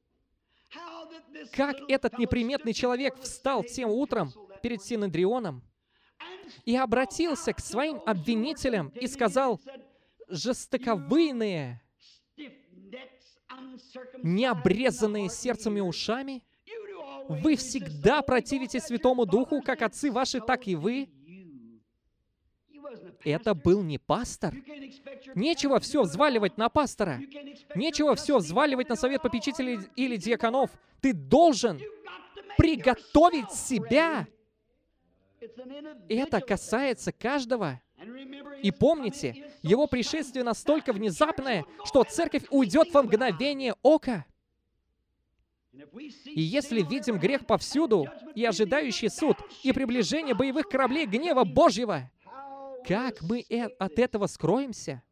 как этот неприметный человек встал тем утром перед Синедрионом и обратился к своим обвинителям и сказал: «Жестоковыйные, необрезанные сердцем и ушами, вы всегда противитесь Святому Духу, как отцы ваши, так и вы». Это был не пастор. Нечего все взваливать на пастора. Нечего все взваливать на совет попечителей или диаконов. Ты должен приготовить себя. Это касается каждого. И помните, его пришествие настолько внезапное, что церковь уйдет во мгновение ока. И если видим грех повсюду, и ожидающий суд, и приближение боевых кораблей гнева Божьего, как мы от этого скроемся?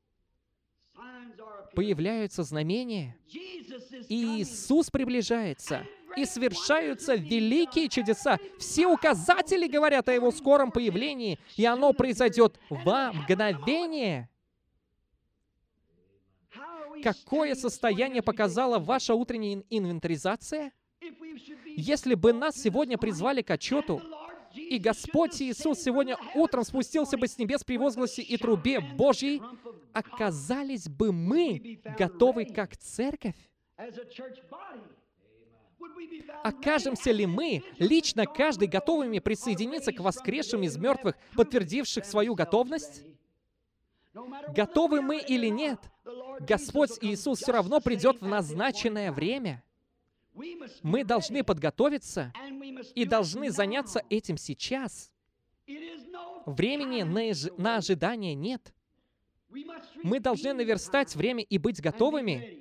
Появляются знамения, и Иисус приближается, и совершаются великие чудеса. Все указатели говорят о Его скором появлении, и оно произойдет во мгновение. Какое состояние показала ваша утренняя инвентаризация? Если бы нас сегодня призвали к отчету, и Господь Иисус сегодня утром спустился бы с небес при возгласе и трубе Божьей, оказались бы мы готовы как церковь? Окажемся ли мы, лично каждый, готовыми присоединиться к воскресшим из мертвых, подтвердивших свою готовность? Готовы мы или нет, Господь Иисус все равно придет в назначенное время. Мы должны подготовиться и должны заняться этим сейчас. Времени на ожидание нет. Мы должны наверстать время и быть готовыми.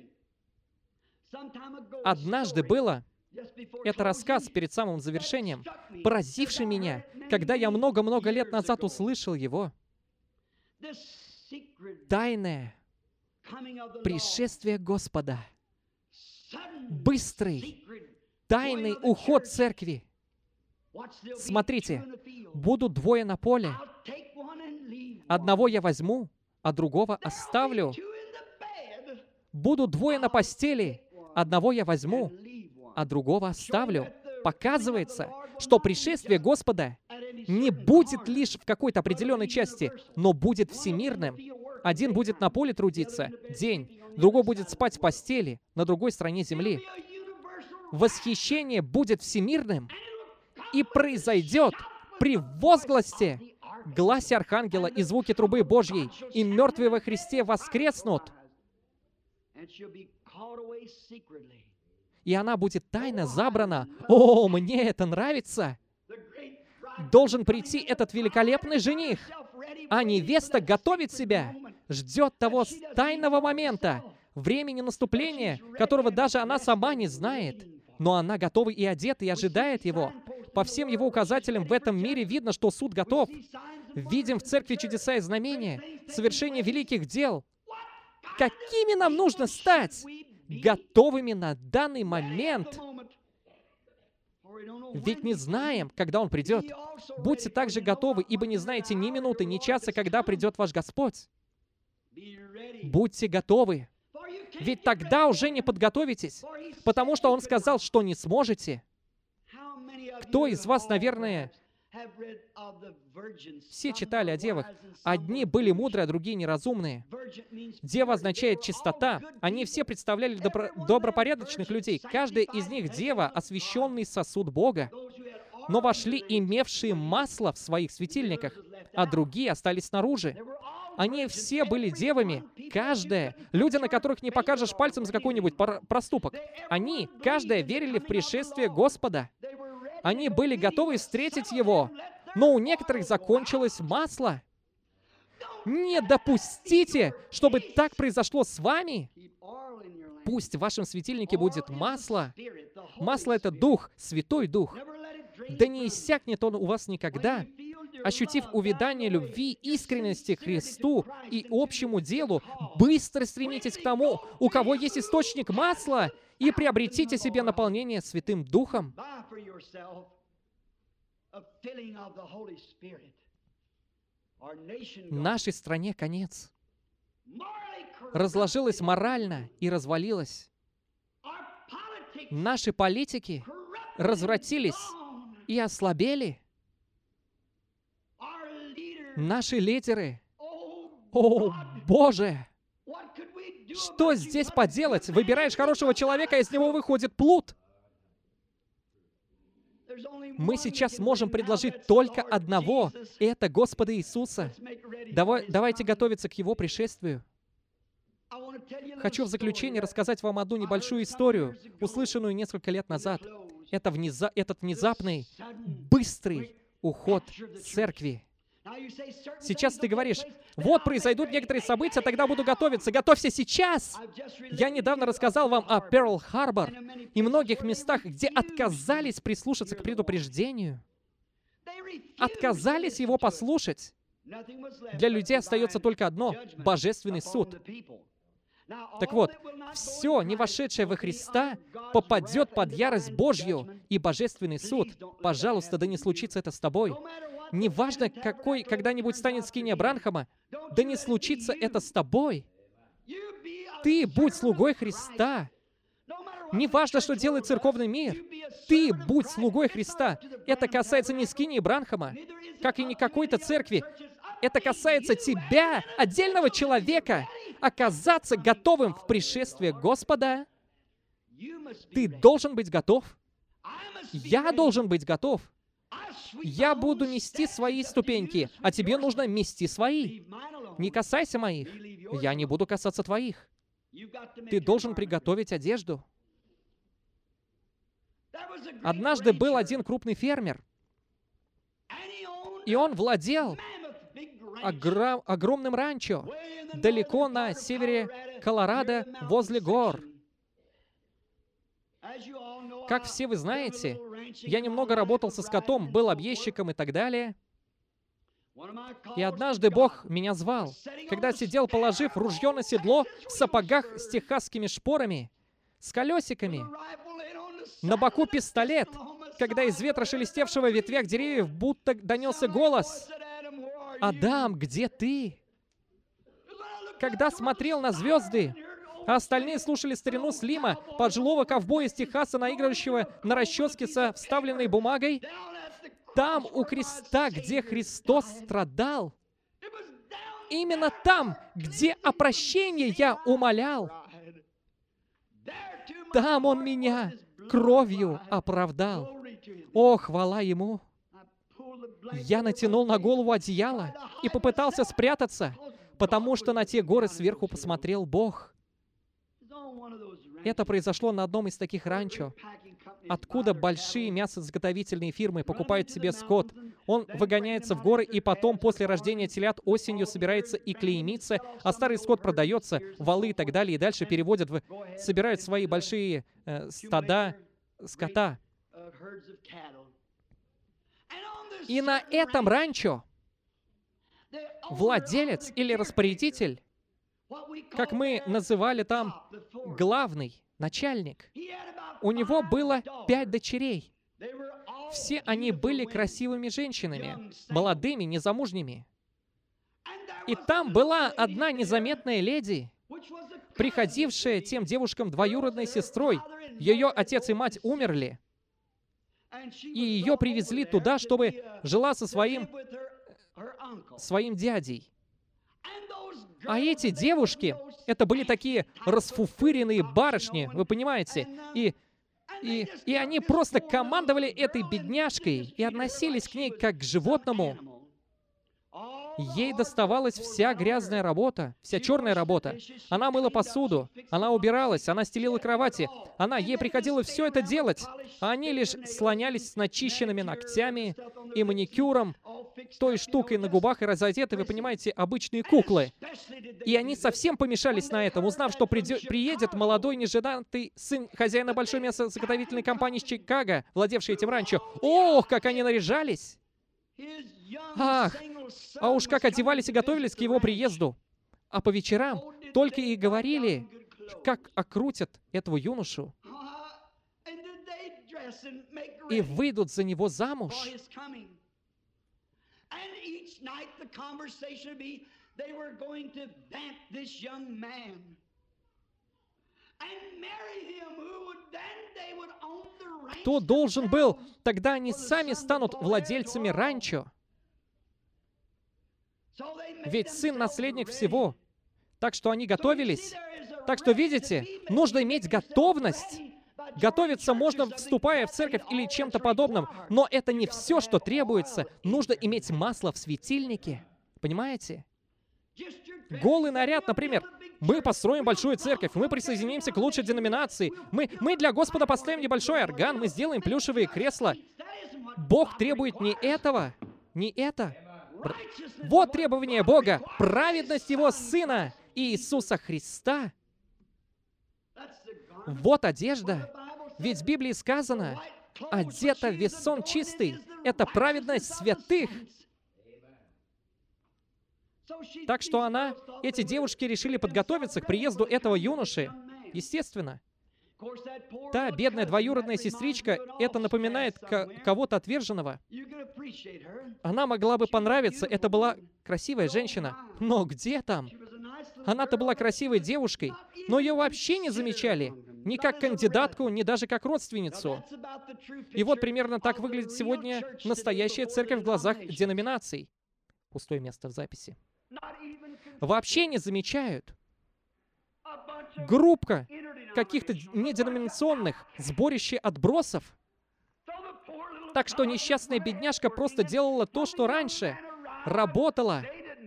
Однажды было, это рассказ перед самым завершением, поразивший меня, когда я много-много лет назад услышал его. Тайное пришествие Господа. Быстрый, тайный уход церкви. Смотрите, будут двое на поле. Одного я возьму, а другого оставлю. Будут двое на постели. Одного я возьму, а другого оставлю. Показывается, что пришествие Господа не будет лишь в какой-то определенной части, но будет всемирным. Один будет на поле трудиться день, другой будет спать в постели на другой стороне земли. Восхищение будет всемирным и произойдет при возгласе, гласе архангела и звуке трубы Божьей, и мертвые во Христе воскреснут. И она будет тайно забрана. О, мне это нравится! Должен прийти этот великолепный жених, а невеста готовит себя, ждет того тайного момента, времени наступления, которого даже она сама не знает. Но она готова и одета, и ожидает его. По всем его указателям в этом мире видно, что суд готов. Видим в церкви чудеса и знамения, совершение великих дел. Какими нам нужно стать? Готовыми на данный момент. Ведь не знаем, когда Он придет. Будьте также готовы, ибо не знаете ни минуты, ни часа, когда придет ваш Господь. Будьте готовы. Ведь тогда уже не подготовитесь, потому что Он сказал, что не сможете. Кто из вас, наверное, все читали о девах? Одни были мудрые, а другие неразумные. Дева означает чистота. Они все представляли добропорядочных людей. Каждая из них дева, освященный сосуд Бога. Но вошли имевшие масло в своих светильниках, а другие остались снаружи. Они все были девами, каждая. Люди, на которых не покажешь пальцем за какой-нибудь проступок. Они, каждая, верили в пришествие Господа. Они были готовы встретить Его, но у некоторых закончилось масло. Не допустите, чтобы так произошло с вами. Пусть в вашем светильнике будет масло. Масло — это Дух, Святой Дух. Да не иссякнет он у вас никогда. Ощутив увядание любви, искренности к Христу и общему делу, быстро стремитесь к тому, у кого есть источник масла, и приобретите себе наполнение Святым Духом. Нашей стране конец. Разложилась морально и развалилась. Наши политики развратились и ослабели. Наши лидеры. О, Боже! Что здесь поделать? Выбираешь хорошего человека, а из него выходит плут. Мы сейчас можем предложить только одного, и это Господа Иисуса. Давайте готовиться к Его пришествию. Хочу в заключение рассказать вам одну небольшую историю, услышанную несколько лет назад. Этот внезапный, быстрый уход церкви. Сейчас ты говоришь, вот произойдут некоторые события, тогда буду готовиться. Готовься сейчас! Я недавно рассказал вам о Перл-Харбор и многих местах, где отказались прислушаться к предупреждению. Отказались его послушать. Для людей остается только одно — божественный суд. Так вот, все, не вошедшее во Христа, попадет под ярость Божью и божественный суд. Пожалуйста, да не случится это с тобой. Неважно, какой когда-нибудь станет скиния Бранхама, да не случится это с тобой. Ты будь слугой Христа. Не важно, что делает церковный мир. Ты будь слугой Христа. Это касается не Скинии Бранхама, как и не какой-то церкви. Это касается тебя, отдельного человека, оказаться готовым в пришествии Господа. Ты должен быть готов. Я должен быть готов. Я буду нести свои ступеньки, а тебе нужно нести свои. Не касайся моих. Я не буду касаться твоих. Ты должен приготовить одежду. Однажды был один крупный фермер, и он владел огромным ранчо далеко на севере Колорадо, возле гор. Как все вы знаете, я немного работал со скотом, был объездчиком и так далее. И однажды Бог меня звал, когда сидел, положив ружье на седло, в сапогах с техасскими шпорами, с колесиками, на боку пистолет, когда из ветра, шелестевшего в ветвях деревьев, будто донесся голос: «Адам, где ты?» Когда смотрел на звезды, а остальные слушали старину Слима, пожилого ковбоя из Техаса, наигрывающего на расческе со вставленной бумагой, там, у креста, где Христос страдал, именно там, где о прощении я умолял, там Он меня кровью оправдал. О, хвала Ему! Я натянул на голову одеяло и попытался спрятаться, потому что на те горы сверху посмотрел Бог. Это произошло на одном из таких ранчо, откуда большие мясозаготовительные фирмы покупают себе скот. Он выгоняется в горы, и потом, после рождения телят, осенью собирается и клеймится, а старый скот продается, валы и так далее, и дальше переводят, собирают свои большие стада скота. И на этом ранчо владелец или распорядитель, как мы называли там, главный, начальник, у него было 5 дочерей. Все они были красивыми женщинами, молодыми, незамужними. И там была одна незаметная леди, приходившая тем девушкам двоюродной сестрой. Ее отец и мать умерли, и ее привезли туда, чтобы жила со своим дядей. А эти девушки, это были такие расфуфыренные барышни, вы понимаете, и они просто командовали этой бедняжкой и относились к ней как к животному. Ей доставалась вся грязная работа, вся черная работа. Она мыла посуду, она убиралась, она стелила кровати. Ей приходилось все это делать, а они лишь слонялись с начищенными ногтями и маникюром, той штукой на губах и разодеты, вы понимаете, обычные куклы. И они совсем помешались на этом, узнав, что приедет молодой неженатый сын хозяина большой мясозаготовительной компании из Чикаго, владевший этим ранчо. Ох, как они наряжались! Ах, а уж как одевались и готовились к его приезду. А по вечерам только и говорили, как окрутят этого юношу и выйдут за него замуж. Кто должен был? Тогда они сами станут владельцами ранчо. Ведь сын наследник всего. Так что они готовились. Так что, видите, нужно иметь готовность. Готовиться можно, вступая в церковь или чем-то подобным. Но это не все, что требуется. Нужно иметь масло в светильнике. Понимаете? Голый наряд, например. Мы построим большую церковь, мы присоединимся к лучшей деноминации. Мы для Господа поставим небольшой орган, мы сделаем плюшевые кресла. Бог требует не этого, не это. Вот требование Бога. Праведность Его Сына Иисуса Христа. Вот одежда. Ведь в Библии сказано, одета в весон чистый. Это праведность святых. Так что эти девушки решили подготовиться к приезду этого юноши. Естественно. Та бедная двоюродная сестричка, это напоминает кого-то отверженного. Она могла бы понравиться, это была красивая женщина. Но где там? Она-то была красивой девушкой, но ее вообще не замечали. Ни как кандидатку, ни даже как родственницу. И вот примерно так выглядит сегодня настоящая церковь в глазах деноминаций. Пустое место в записи. Вообще не замечают. Группа каких-то неденоминационных, сборище отбросов. Так что несчастная бедняжка просто делала то, что раньше, работала.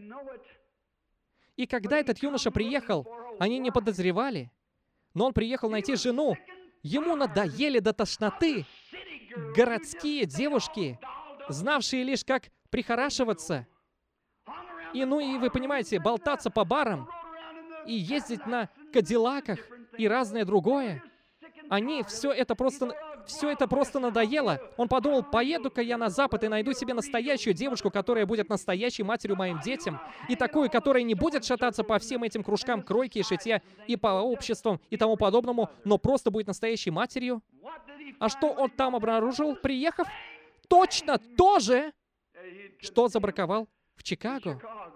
И когда этот юноша приехал, они не подозревали, но он приехал найти жену. Ему надоели до тошноты городские девушки, знавшие лишь как прихорашиваться. И вы понимаете, болтаться по барам и ездить на кадиллаках и разное другое. Все это просто надоело. Он подумал, поеду-ка я на Запад и найду себе настоящую девушку, которая будет настоящей матерью моим детям, и такую, которая не будет шататься по всем этим кружкам кройки и шитья и по обществам и тому подобному, но просто будет настоящей матерью. А что он там обнаружил, приехав? Точно то же, что забраковал в Чикаго.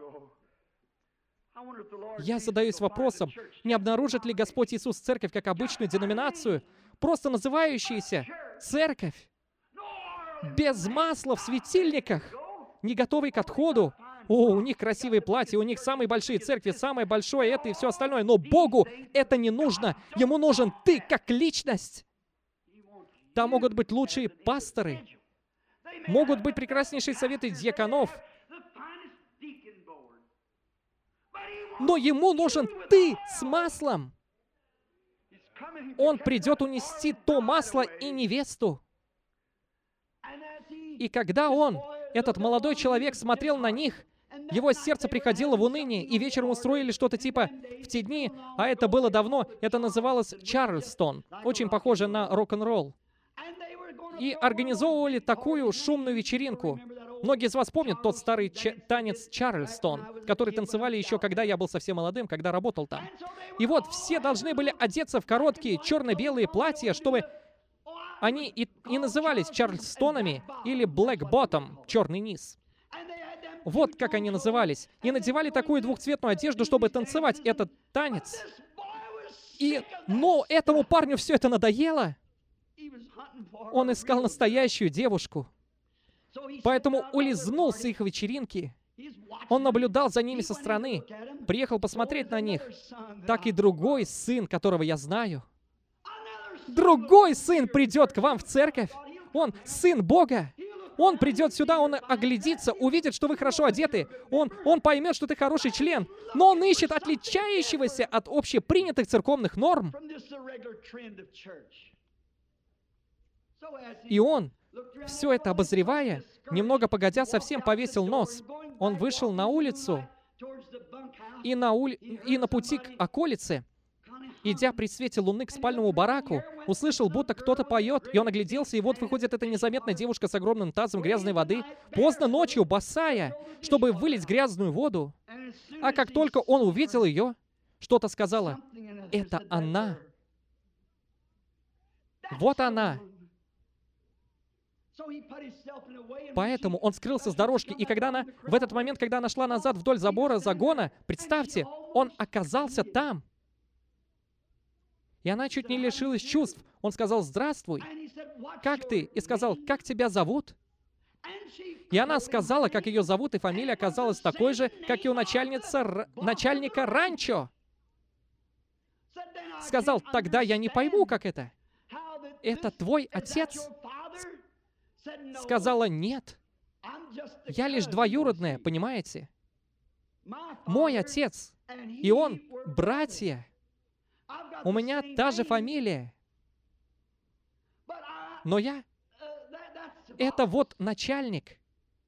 Я задаюсь вопросом, не обнаружит ли Господь Иисус церковь как обычную деноминацию, просто называющуюся церковь, без масла в светильниках, не готовый к отходу. У них красивые платья, у них самые большие церкви, самое большое это и все остальное. Но Богу это не нужно. Ему нужен ты как личность. Там могут быть лучшие пасторы, могут быть прекраснейшие советы дьяконов, но ему нужен ты с маслом. Он придет унести то масло и невесту. И когда этот молодой человек, смотрел на них, его сердце приходило в уныние, и вечером устроили что-то типа в те дни, а это было давно, это называлось Чарльстон, очень похоже на рок-н-ролл. И организовывали такую шумную вечеринку. Многие из вас помнят тот старый танец Чарльстон, который танцевали еще, когда я был совсем молодым, когда работал там. И вот все должны были одеться в короткие черно-белые платья, чтобы они и назывались Чарльстонами или Black Bottom, черный низ. Вот как они назывались. И надевали такую двухцветную одежду, чтобы танцевать этот танец. Но этому парню все это надоело. Он искал настоящую девушку. Поэтому улизнул с их вечеринки. Он наблюдал за ними со стороны, приехал посмотреть на них. Так и другой сын, которого я знаю. Другой сын придет к вам в церковь. Он сын Бога. Он придет сюда, он оглядится, увидит, что вы хорошо одеты. Он поймет, что ты хороший член. Но он ищет отличающегося от общепринятых церковных норм. И он, все это обозревая, немного погодя, совсем повесил нос. Он вышел на улицу и на пути к околице, идя при свете луны к спальному бараку, услышал, будто кто-то поет, и он огляделся, и вот выходит эта незаметная девушка с огромным тазом грязной воды, поздно ночью, босая, чтобы вылить грязную воду. А как только он увидел ее, что-то сказала: «Это она! Вот она!» Поэтому он скрылся с дорожки, и в этот момент, когда она шла назад вдоль забора загона, представьте, он оказался там. И она чуть не лишилась чувств. Он сказал: «Здравствуй, как ты?» И сказал: «Как тебя зовут?» И она сказала, как ее зовут, и фамилия оказалась такой же, как и у начальника ранчо. Сказал: «Тогда я не пойму, как это. Это твой отец?» Сказала: «Нет, я лишь двоюродная, понимаете? Мой отец, и он братья. У меня та же фамилия. Но это вот начальник».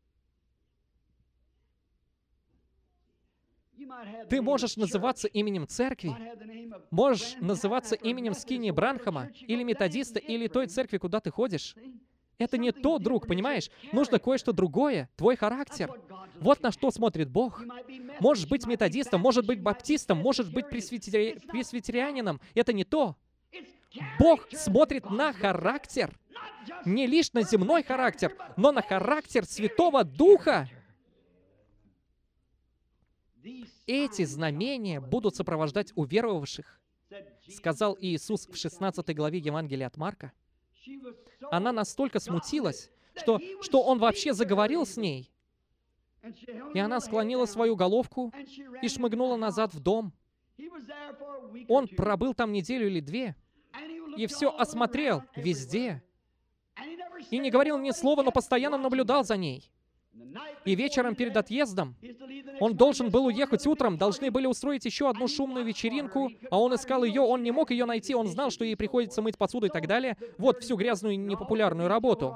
Ты можешь называться именем церкви, можешь называться именем Скинни Бранхама, или методиста, или той церкви, куда ты ходишь. Это не то, друг, понимаешь? Нужно кое-что другое, твой характер. Вот на что смотрит Бог. Можешь быть методистом, может быть баптистом, может быть пресвитерианином. Это не то. Бог смотрит на характер. Не лишь на земной характер, но на характер Святого Духа. Эти знамения будут сопровождать уверовавших, сказал Иисус в 16 главе Евангелия от Марка. Она настолько смутилась, что Он вообще заговорил с ней. И она склонила свою головку и шмыгнула назад в дом. Он пробыл там неделю или две, и все осмотрел везде. И не говорил ни слова, но постоянно наблюдал за ней. И вечером перед отъездом он должен был уехать утром, должны были устроить еще одну шумную вечеринку, а он искал ее, он не мог ее найти, он знал, что ей приходится мыть посуду и так далее. Вот всю грязную непопулярную работу.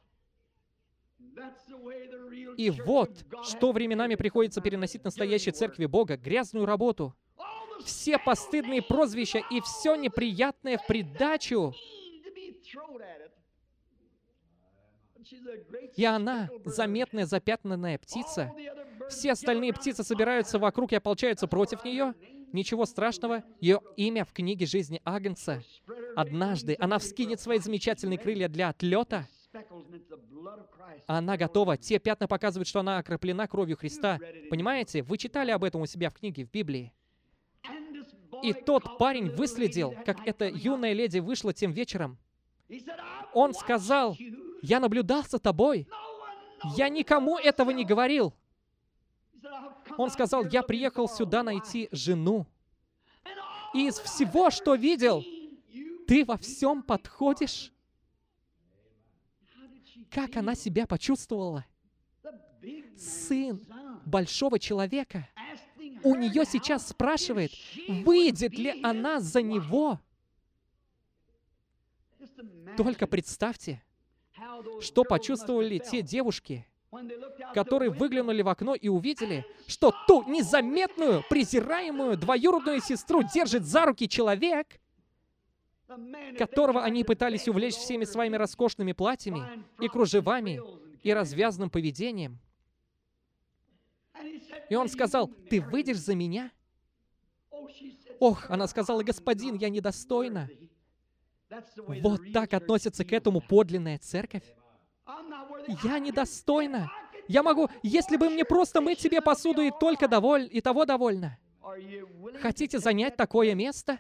И вот, что временами приходится переносить настоящей церкви Бога, грязную работу. Все постыдные прозвища и все неприятное в придачу. И она, заметная запятнанная птица. Все остальные птицы собираются вокруг и ополчаются против нее. Ничего страшного, ее имя в книге жизни Агнца. Однажды она вскинет свои замечательные крылья для отлета. Она готова. Те пятна показывают, что она окроплена кровью Христа. Понимаете? Вы читали об этом у себя в книге, в Библии. И тот парень выследил, как эта юная леди вышла тем вечером. Он сказал: «Я наблюдал за тобой. Я никому этого не говорил». Он сказал: «Я приехал сюда найти жену. И из всего, что видел, ты во всем подходишь». Как она себя почувствовала? Сын большого человека у нее сейчас спрашивает, выйдет ли она за него. Только представьте, что почувствовали те девушки, которые выглянули в окно и увидели, что ту незаметную, презираемую двоюродную сестру держит за руки человек, которого они пытались увлечь всеми своими роскошными платьями и кружевами и развязным поведением. И он сказал: «Ты выйдешь за меня?» Ох, она сказала: «Господин, я недостойна». Вот так относится к этому подлинная церковь. Я недостойна. Я могу, если бы мне просто мыть себе посуду и только и того довольно. Хотите занять такое место?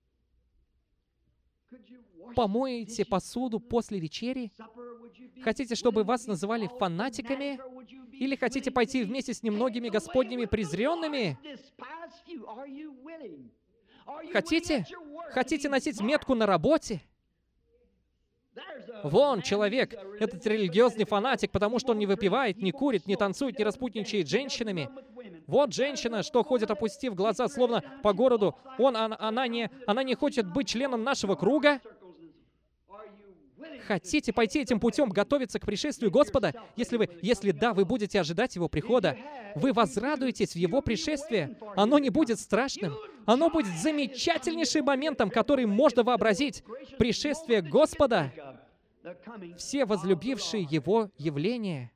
Помоете посуду после вечери? Хотите, чтобы вас называли фанатиками? Или хотите пойти вместе с немногими Господними презренными? Хотите? Хотите носить метку на работе? Вон человек, этот религиозный фанатик, потому что он не выпивает, не курит, не танцует, не распутничает с женщинами. Вот женщина, что ходит, опустив глаза, словно по городу. Она не хочет быть членом нашего круга. Хотите пойти этим путем, готовиться к пришествию Господа? Если да, вы будете ожидать Его прихода. Вы возрадуетесь в Его пришествии. Оно не будет страшным. Оно будет замечательнейшим моментом, который можно вообразить. Пришествие Господа. Все возлюбившие Его явления.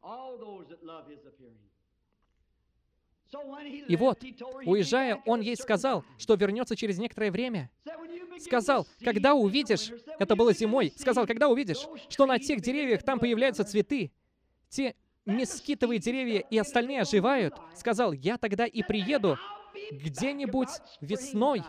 И вот, уезжая, он ей сказал, что вернется через некоторое время. Сказал: «Когда увидишь», это было зимой, сказал: «Когда увидишь, что на тех деревьях там появляются цветы, те мескитовые деревья и остальные оживают», сказал: «Я тогда и приеду где-нибудь весной».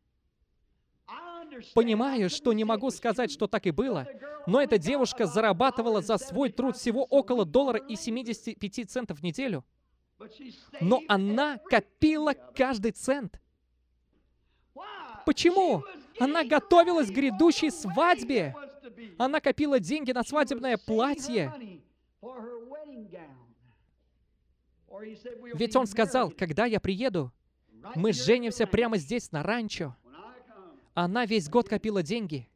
Понимаю, что не могу сказать, что так и было, но эта девушка зарабатывала за свой труд всего около $1.75 в неделю. Но она копила каждый цент. Почему? Она готовилась к грядущей свадьбе. Она копила деньги на свадебное платье. Ведь он сказал: «Когда я приеду, мы женимся прямо здесь, на ранчо». Она весь год копила деньги.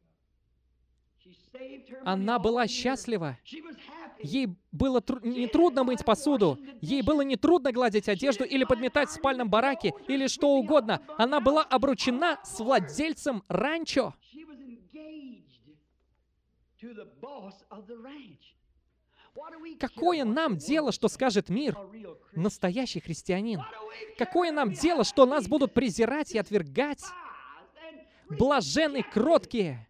Она была счастлива. Ей было не трудно мыть посуду, ей было не трудно гладить одежду или подметать в спальном бараке, или что угодно. Она была обручена с владельцем ранчо. Какое нам дело, что скажет мир? Настоящий христианин. Какое нам дело, что нас будут презирать и отвергать? Блаженны кроткие,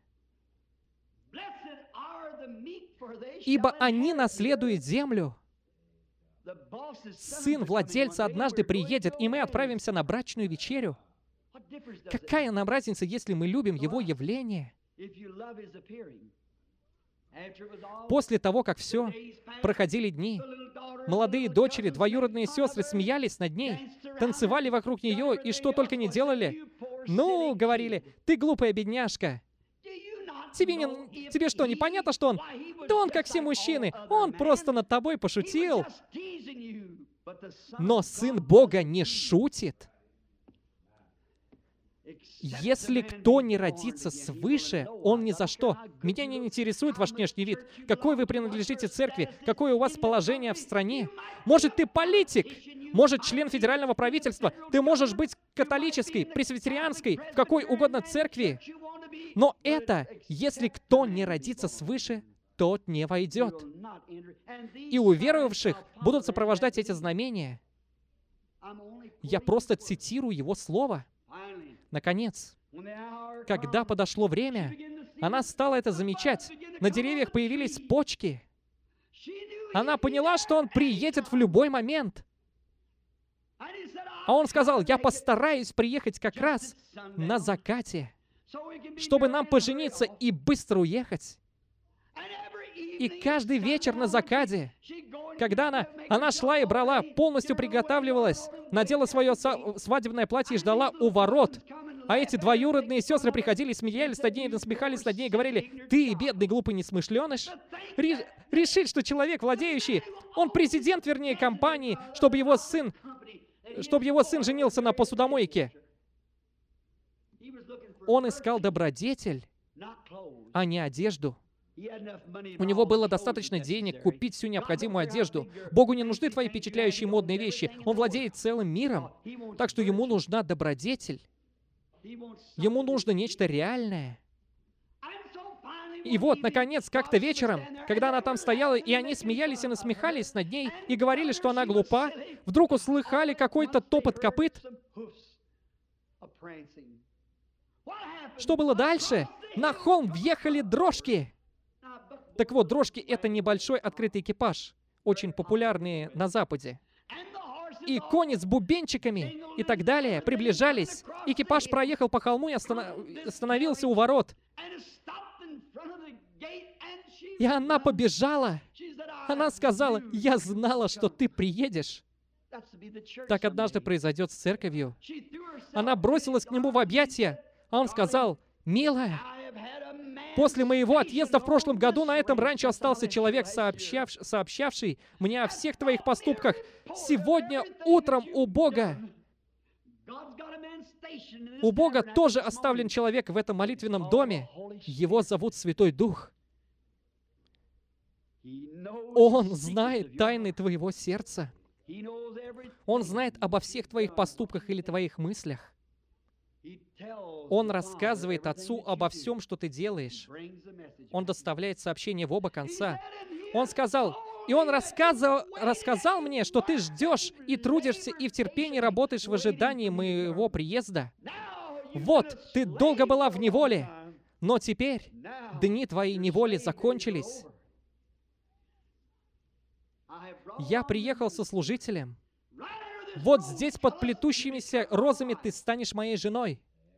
ибо они наследуют землю. сын владельца однажды приедет, и мы отправимся на брачную вечерю. Какая нам разница, если мы любим его явление? После того, как все, проходили дни, молодые дочери, двоюродные сестры смеялись над ней, танцевали вокруг нее и что только не делали. Ну, говорили, ты глупая бедняжка. Тебе что, непонятно, что он? Да он, как все мужчины, он просто над тобой пошутил. Но Сын Бога не шутит. Если кто не родится свыше, он ни за что. Меня не интересует ваш внешний вид. Какой вы принадлежите церкви? Какое у вас положение в стране? Может, ты политик? Может, член федерального правительства? Ты можешь быть католической, пресвитерианской, в какой угодно церкви. Но это, если кто не родится свыше, тот не войдет. И у верующих будут сопровождать эти знамения. Я просто цитирую его слово. Наконец, когда подошло время, она стала это замечать. На деревьях появились почки. Она поняла, что он приедет в любой момент. А он сказал, я постараюсь приехать как раз на закате, чтобы нам пожениться и быстро уехать. И каждый вечер на закате, когда она шла и брала, полностью приготавливалась, надела свое свадебное платье и ждала у ворот. А эти двоюродные сестры приходили, смеялись над ней, насмехались над ней, говорили, ты, бедный, глупый несмышленыш, решить, что человек, владеющий, он президент, вернее, компании, чтобы его сын женился на посудомойке. Он искал добродетель, а не одежду. У него было достаточно денег купить всю необходимую одежду. Богу не нужны твои впечатляющие модные вещи. Он владеет целым миром. Так что ему нужна добродетель. Ему нужно нечто реальное. И вот, наконец, как-то вечером, когда она там стояла, и они смеялись и насмехались над ней, и говорили, что она глупа, вдруг услыхали какой-то топот копыт. Что было дальше? На холм въехали дрожки. Так вот, дрожки — это небольшой открытый экипаж, очень популярные на Западе. И кони с бубенчиками и так далее приближались. Экипаж проехал по холму и остановился у ворот. И она побежала. Она сказала, я знала, что ты приедешь. Так однажды произойдет с церковью. Она бросилась к нему в объятия, а он сказал, милая, после моего отъезда в прошлом году на этом ранчо остался человек, сообщавший мне о всех твоих поступках. Сегодня утром у Бога тоже оставлен человек в этом молитвенном доме. Его зовут Святой Дух. Он знает тайны твоего сердца. Он знает обо всех твоих поступках или твоих мыслях. Он рассказывает Отцу обо всем, что ты делаешь. Он доставляет сообщение в оба конца. Он сказал, и он рассказал мне, что ты ждешь и трудишься, и в терпении работаешь в ожидании моего приезда. Вот, ты долго была в неволе, но теперь дни твоей неволи закончились. Я приехал со служителем. Вот здесь под плетущимися розами ты станешь моей женой.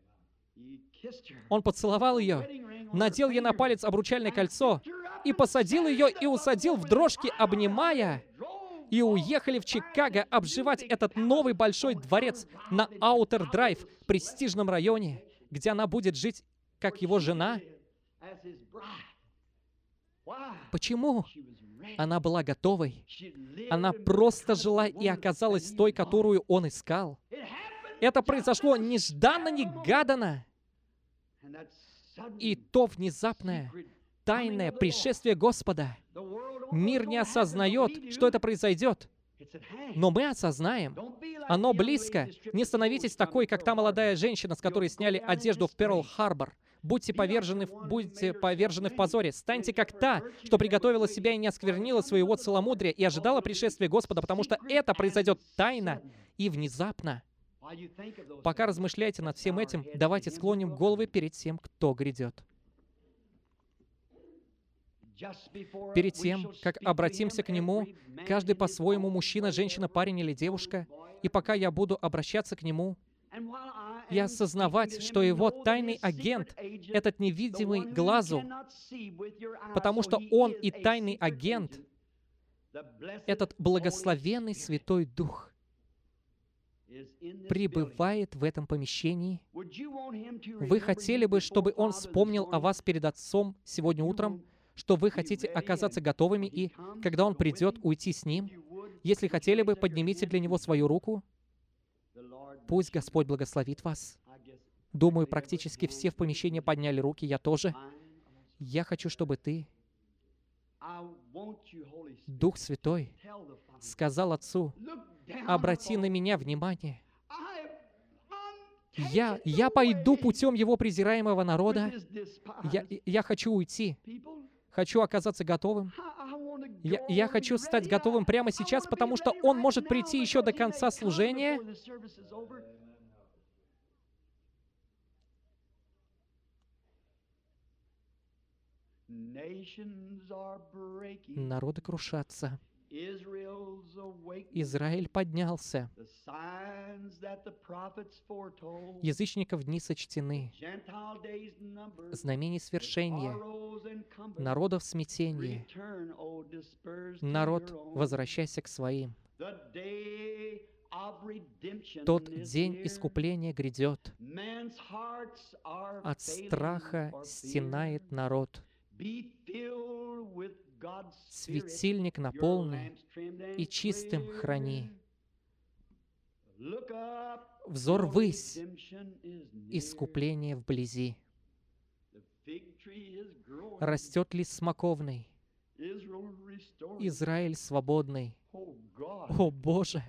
Он поцеловал ее, надел ей на палец обручальное кольцо и посадил ее и усадил в дрожки, обнимая. И уехали в Чикаго обживать этот новый большой дворец на Аутер-Драйв, престижном районе, где она будет жить как его жена. Почему? Она была готовой. Она просто жила и оказалась той, которую он искал. Это произошло нежданно-негаданно. И то внезапное, тайное пришествие Господа. Мир не осознает, что это произойдет. Но мы осознаем. Оно близко. Не становитесь такой, как та молодая женщина, с которой сняли одежду в Перл-Харбор. Будьте повержены в позоре. Станьте как та, что приготовила себя и не осквернила своего целомудрия и ожидала пришествия Господа, потому что это произойдет тайно и внезапно. Пока размышляйте над всем этим, давайте склоним головы перед тем, кто грядет. Перед тем, как обратимся к Нему, каждый по-своему, мужчина, женщина, парень или девушка, и пока я буду обращаться к Нему и осознавать, что Его тайный агент, этот невидимый глазу, потому что Он и тайный агент, этот благословенный Святой Дух, пребывает в этом помещении. Вы хотели бы, чтобы Он вспомнил о вас перед Отцом сегодня утром, что вы хотите оказаться готовыми, и, когда Он придет, уйти с Ним? Если хотели бы, поднимите для Него свою руку. Пусть Господь благословит вас. Думаю, практически все в помещении подняли руки, я тоже. Я хочу, чтобы ты, Дух Святой, сказал Отцу: обрати на меня внимание. Я пойду путем Его презираемого народа. Я хочу уйти. Хочу оказаться готовым. Я хочу стать готовым прямо сейчас, потому что Он может прийти еще до конца служения. Народы крушатся. Израиль поднялся. Язычников дни сочтены. Знамений свершения. Народов смятение. Народ, возвращайся к своим. Тот день искупления грядет. От страха стенает народ. Светильник наполни и чистым храни. Взор ввысь, искупление вблизи. Растет лист смоковный, Израиль свободный. О Боже!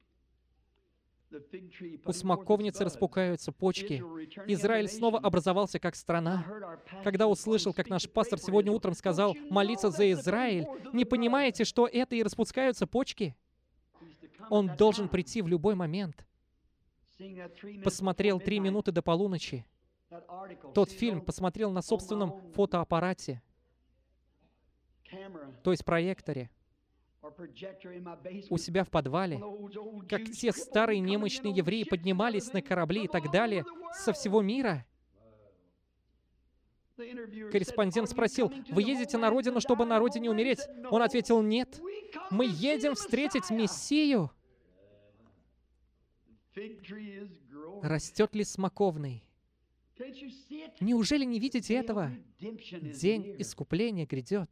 У смоковницы распукаются почки. Израиль снова образовался как страна. Когда услышал, как наш пастор сегодня утром сказал молиться за Израиль, не понимаете, что это и распускаются почки? Он должен прийти в любой момент. Посмотрел 3 минуты до полуночи. Тот фильм посмотрел на собственном фотоаппарате, то есть проекторе, у себя в подвале, как те старые немощные евреи поднимались на корабли и так далее со всего мира. Корреспондент спросил: «Вы едете на родину, чтобы на родине умереть?» Он ответил: «Нет, мы едем встретить Мессию». Растет ли смоковный? Неужели не видите этого? День искупления грядет.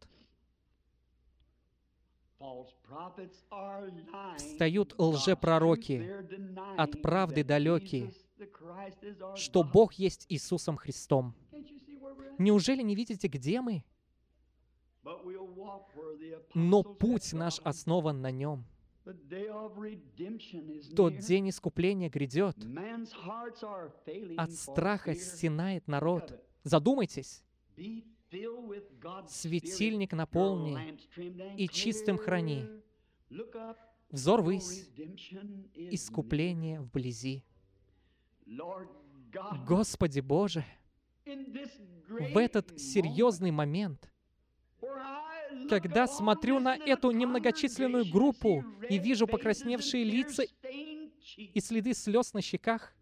Встают лжепророки, от правды далекие, что Бог есть Иисусом Христом. Неужели не видите, где мы? Но путь наш основан на Нем. Тот день искупления грядет. От страха стенает народ. Задумайтесь. Светильник наполни и чистым храни. Взор ввысь, искупление вблизи. Господи Боже, в этот серьезный момент, когда смотрю на эту немногочисленную группу и вижу покрасневшие лица и следы слез на щеках,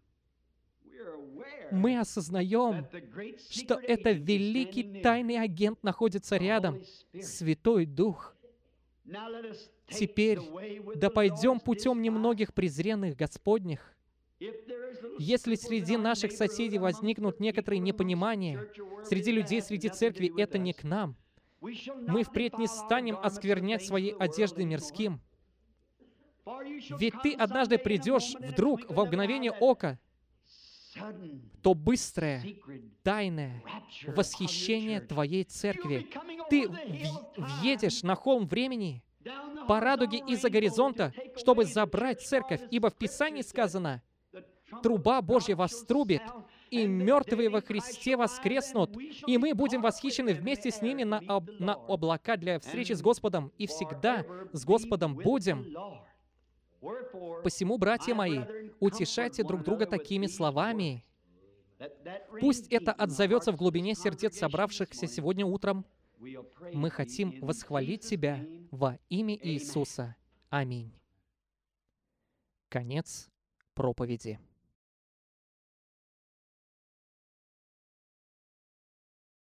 мы осознаем, что это великий тайный агент находится рядом, Святой Дух. Теперь да пойдем путем немногих презренных Господних. Если среди наших соседей возникнут некоторые непонимания, среди людей, среди церкви, это не к нам. Мы впредь не станем осквернять своей одеждой мирским. Ведь ты однажды придешь вдруг, во мгновение ока, то быстрое, тайное восхищение Твоей церкви. Ты въедешь на холм времени, по радуге из-за горизонта, чтобы забрать церковь, ибо в Писании сказано: «Труба Божья вострубит, и мертвые во Христе воскреснут, и мы будем восхищены вместе с ними на облака для встречи с Господом, и всегда с Господом будем». Посему, братья мои, утешайте друг друга такими словами. Пусть это отзовется в глубине сердец собравшихся сегодня утром. Мы хотим восхвалить Тебя во имя Иисуса. Аминь. Конец проповеди.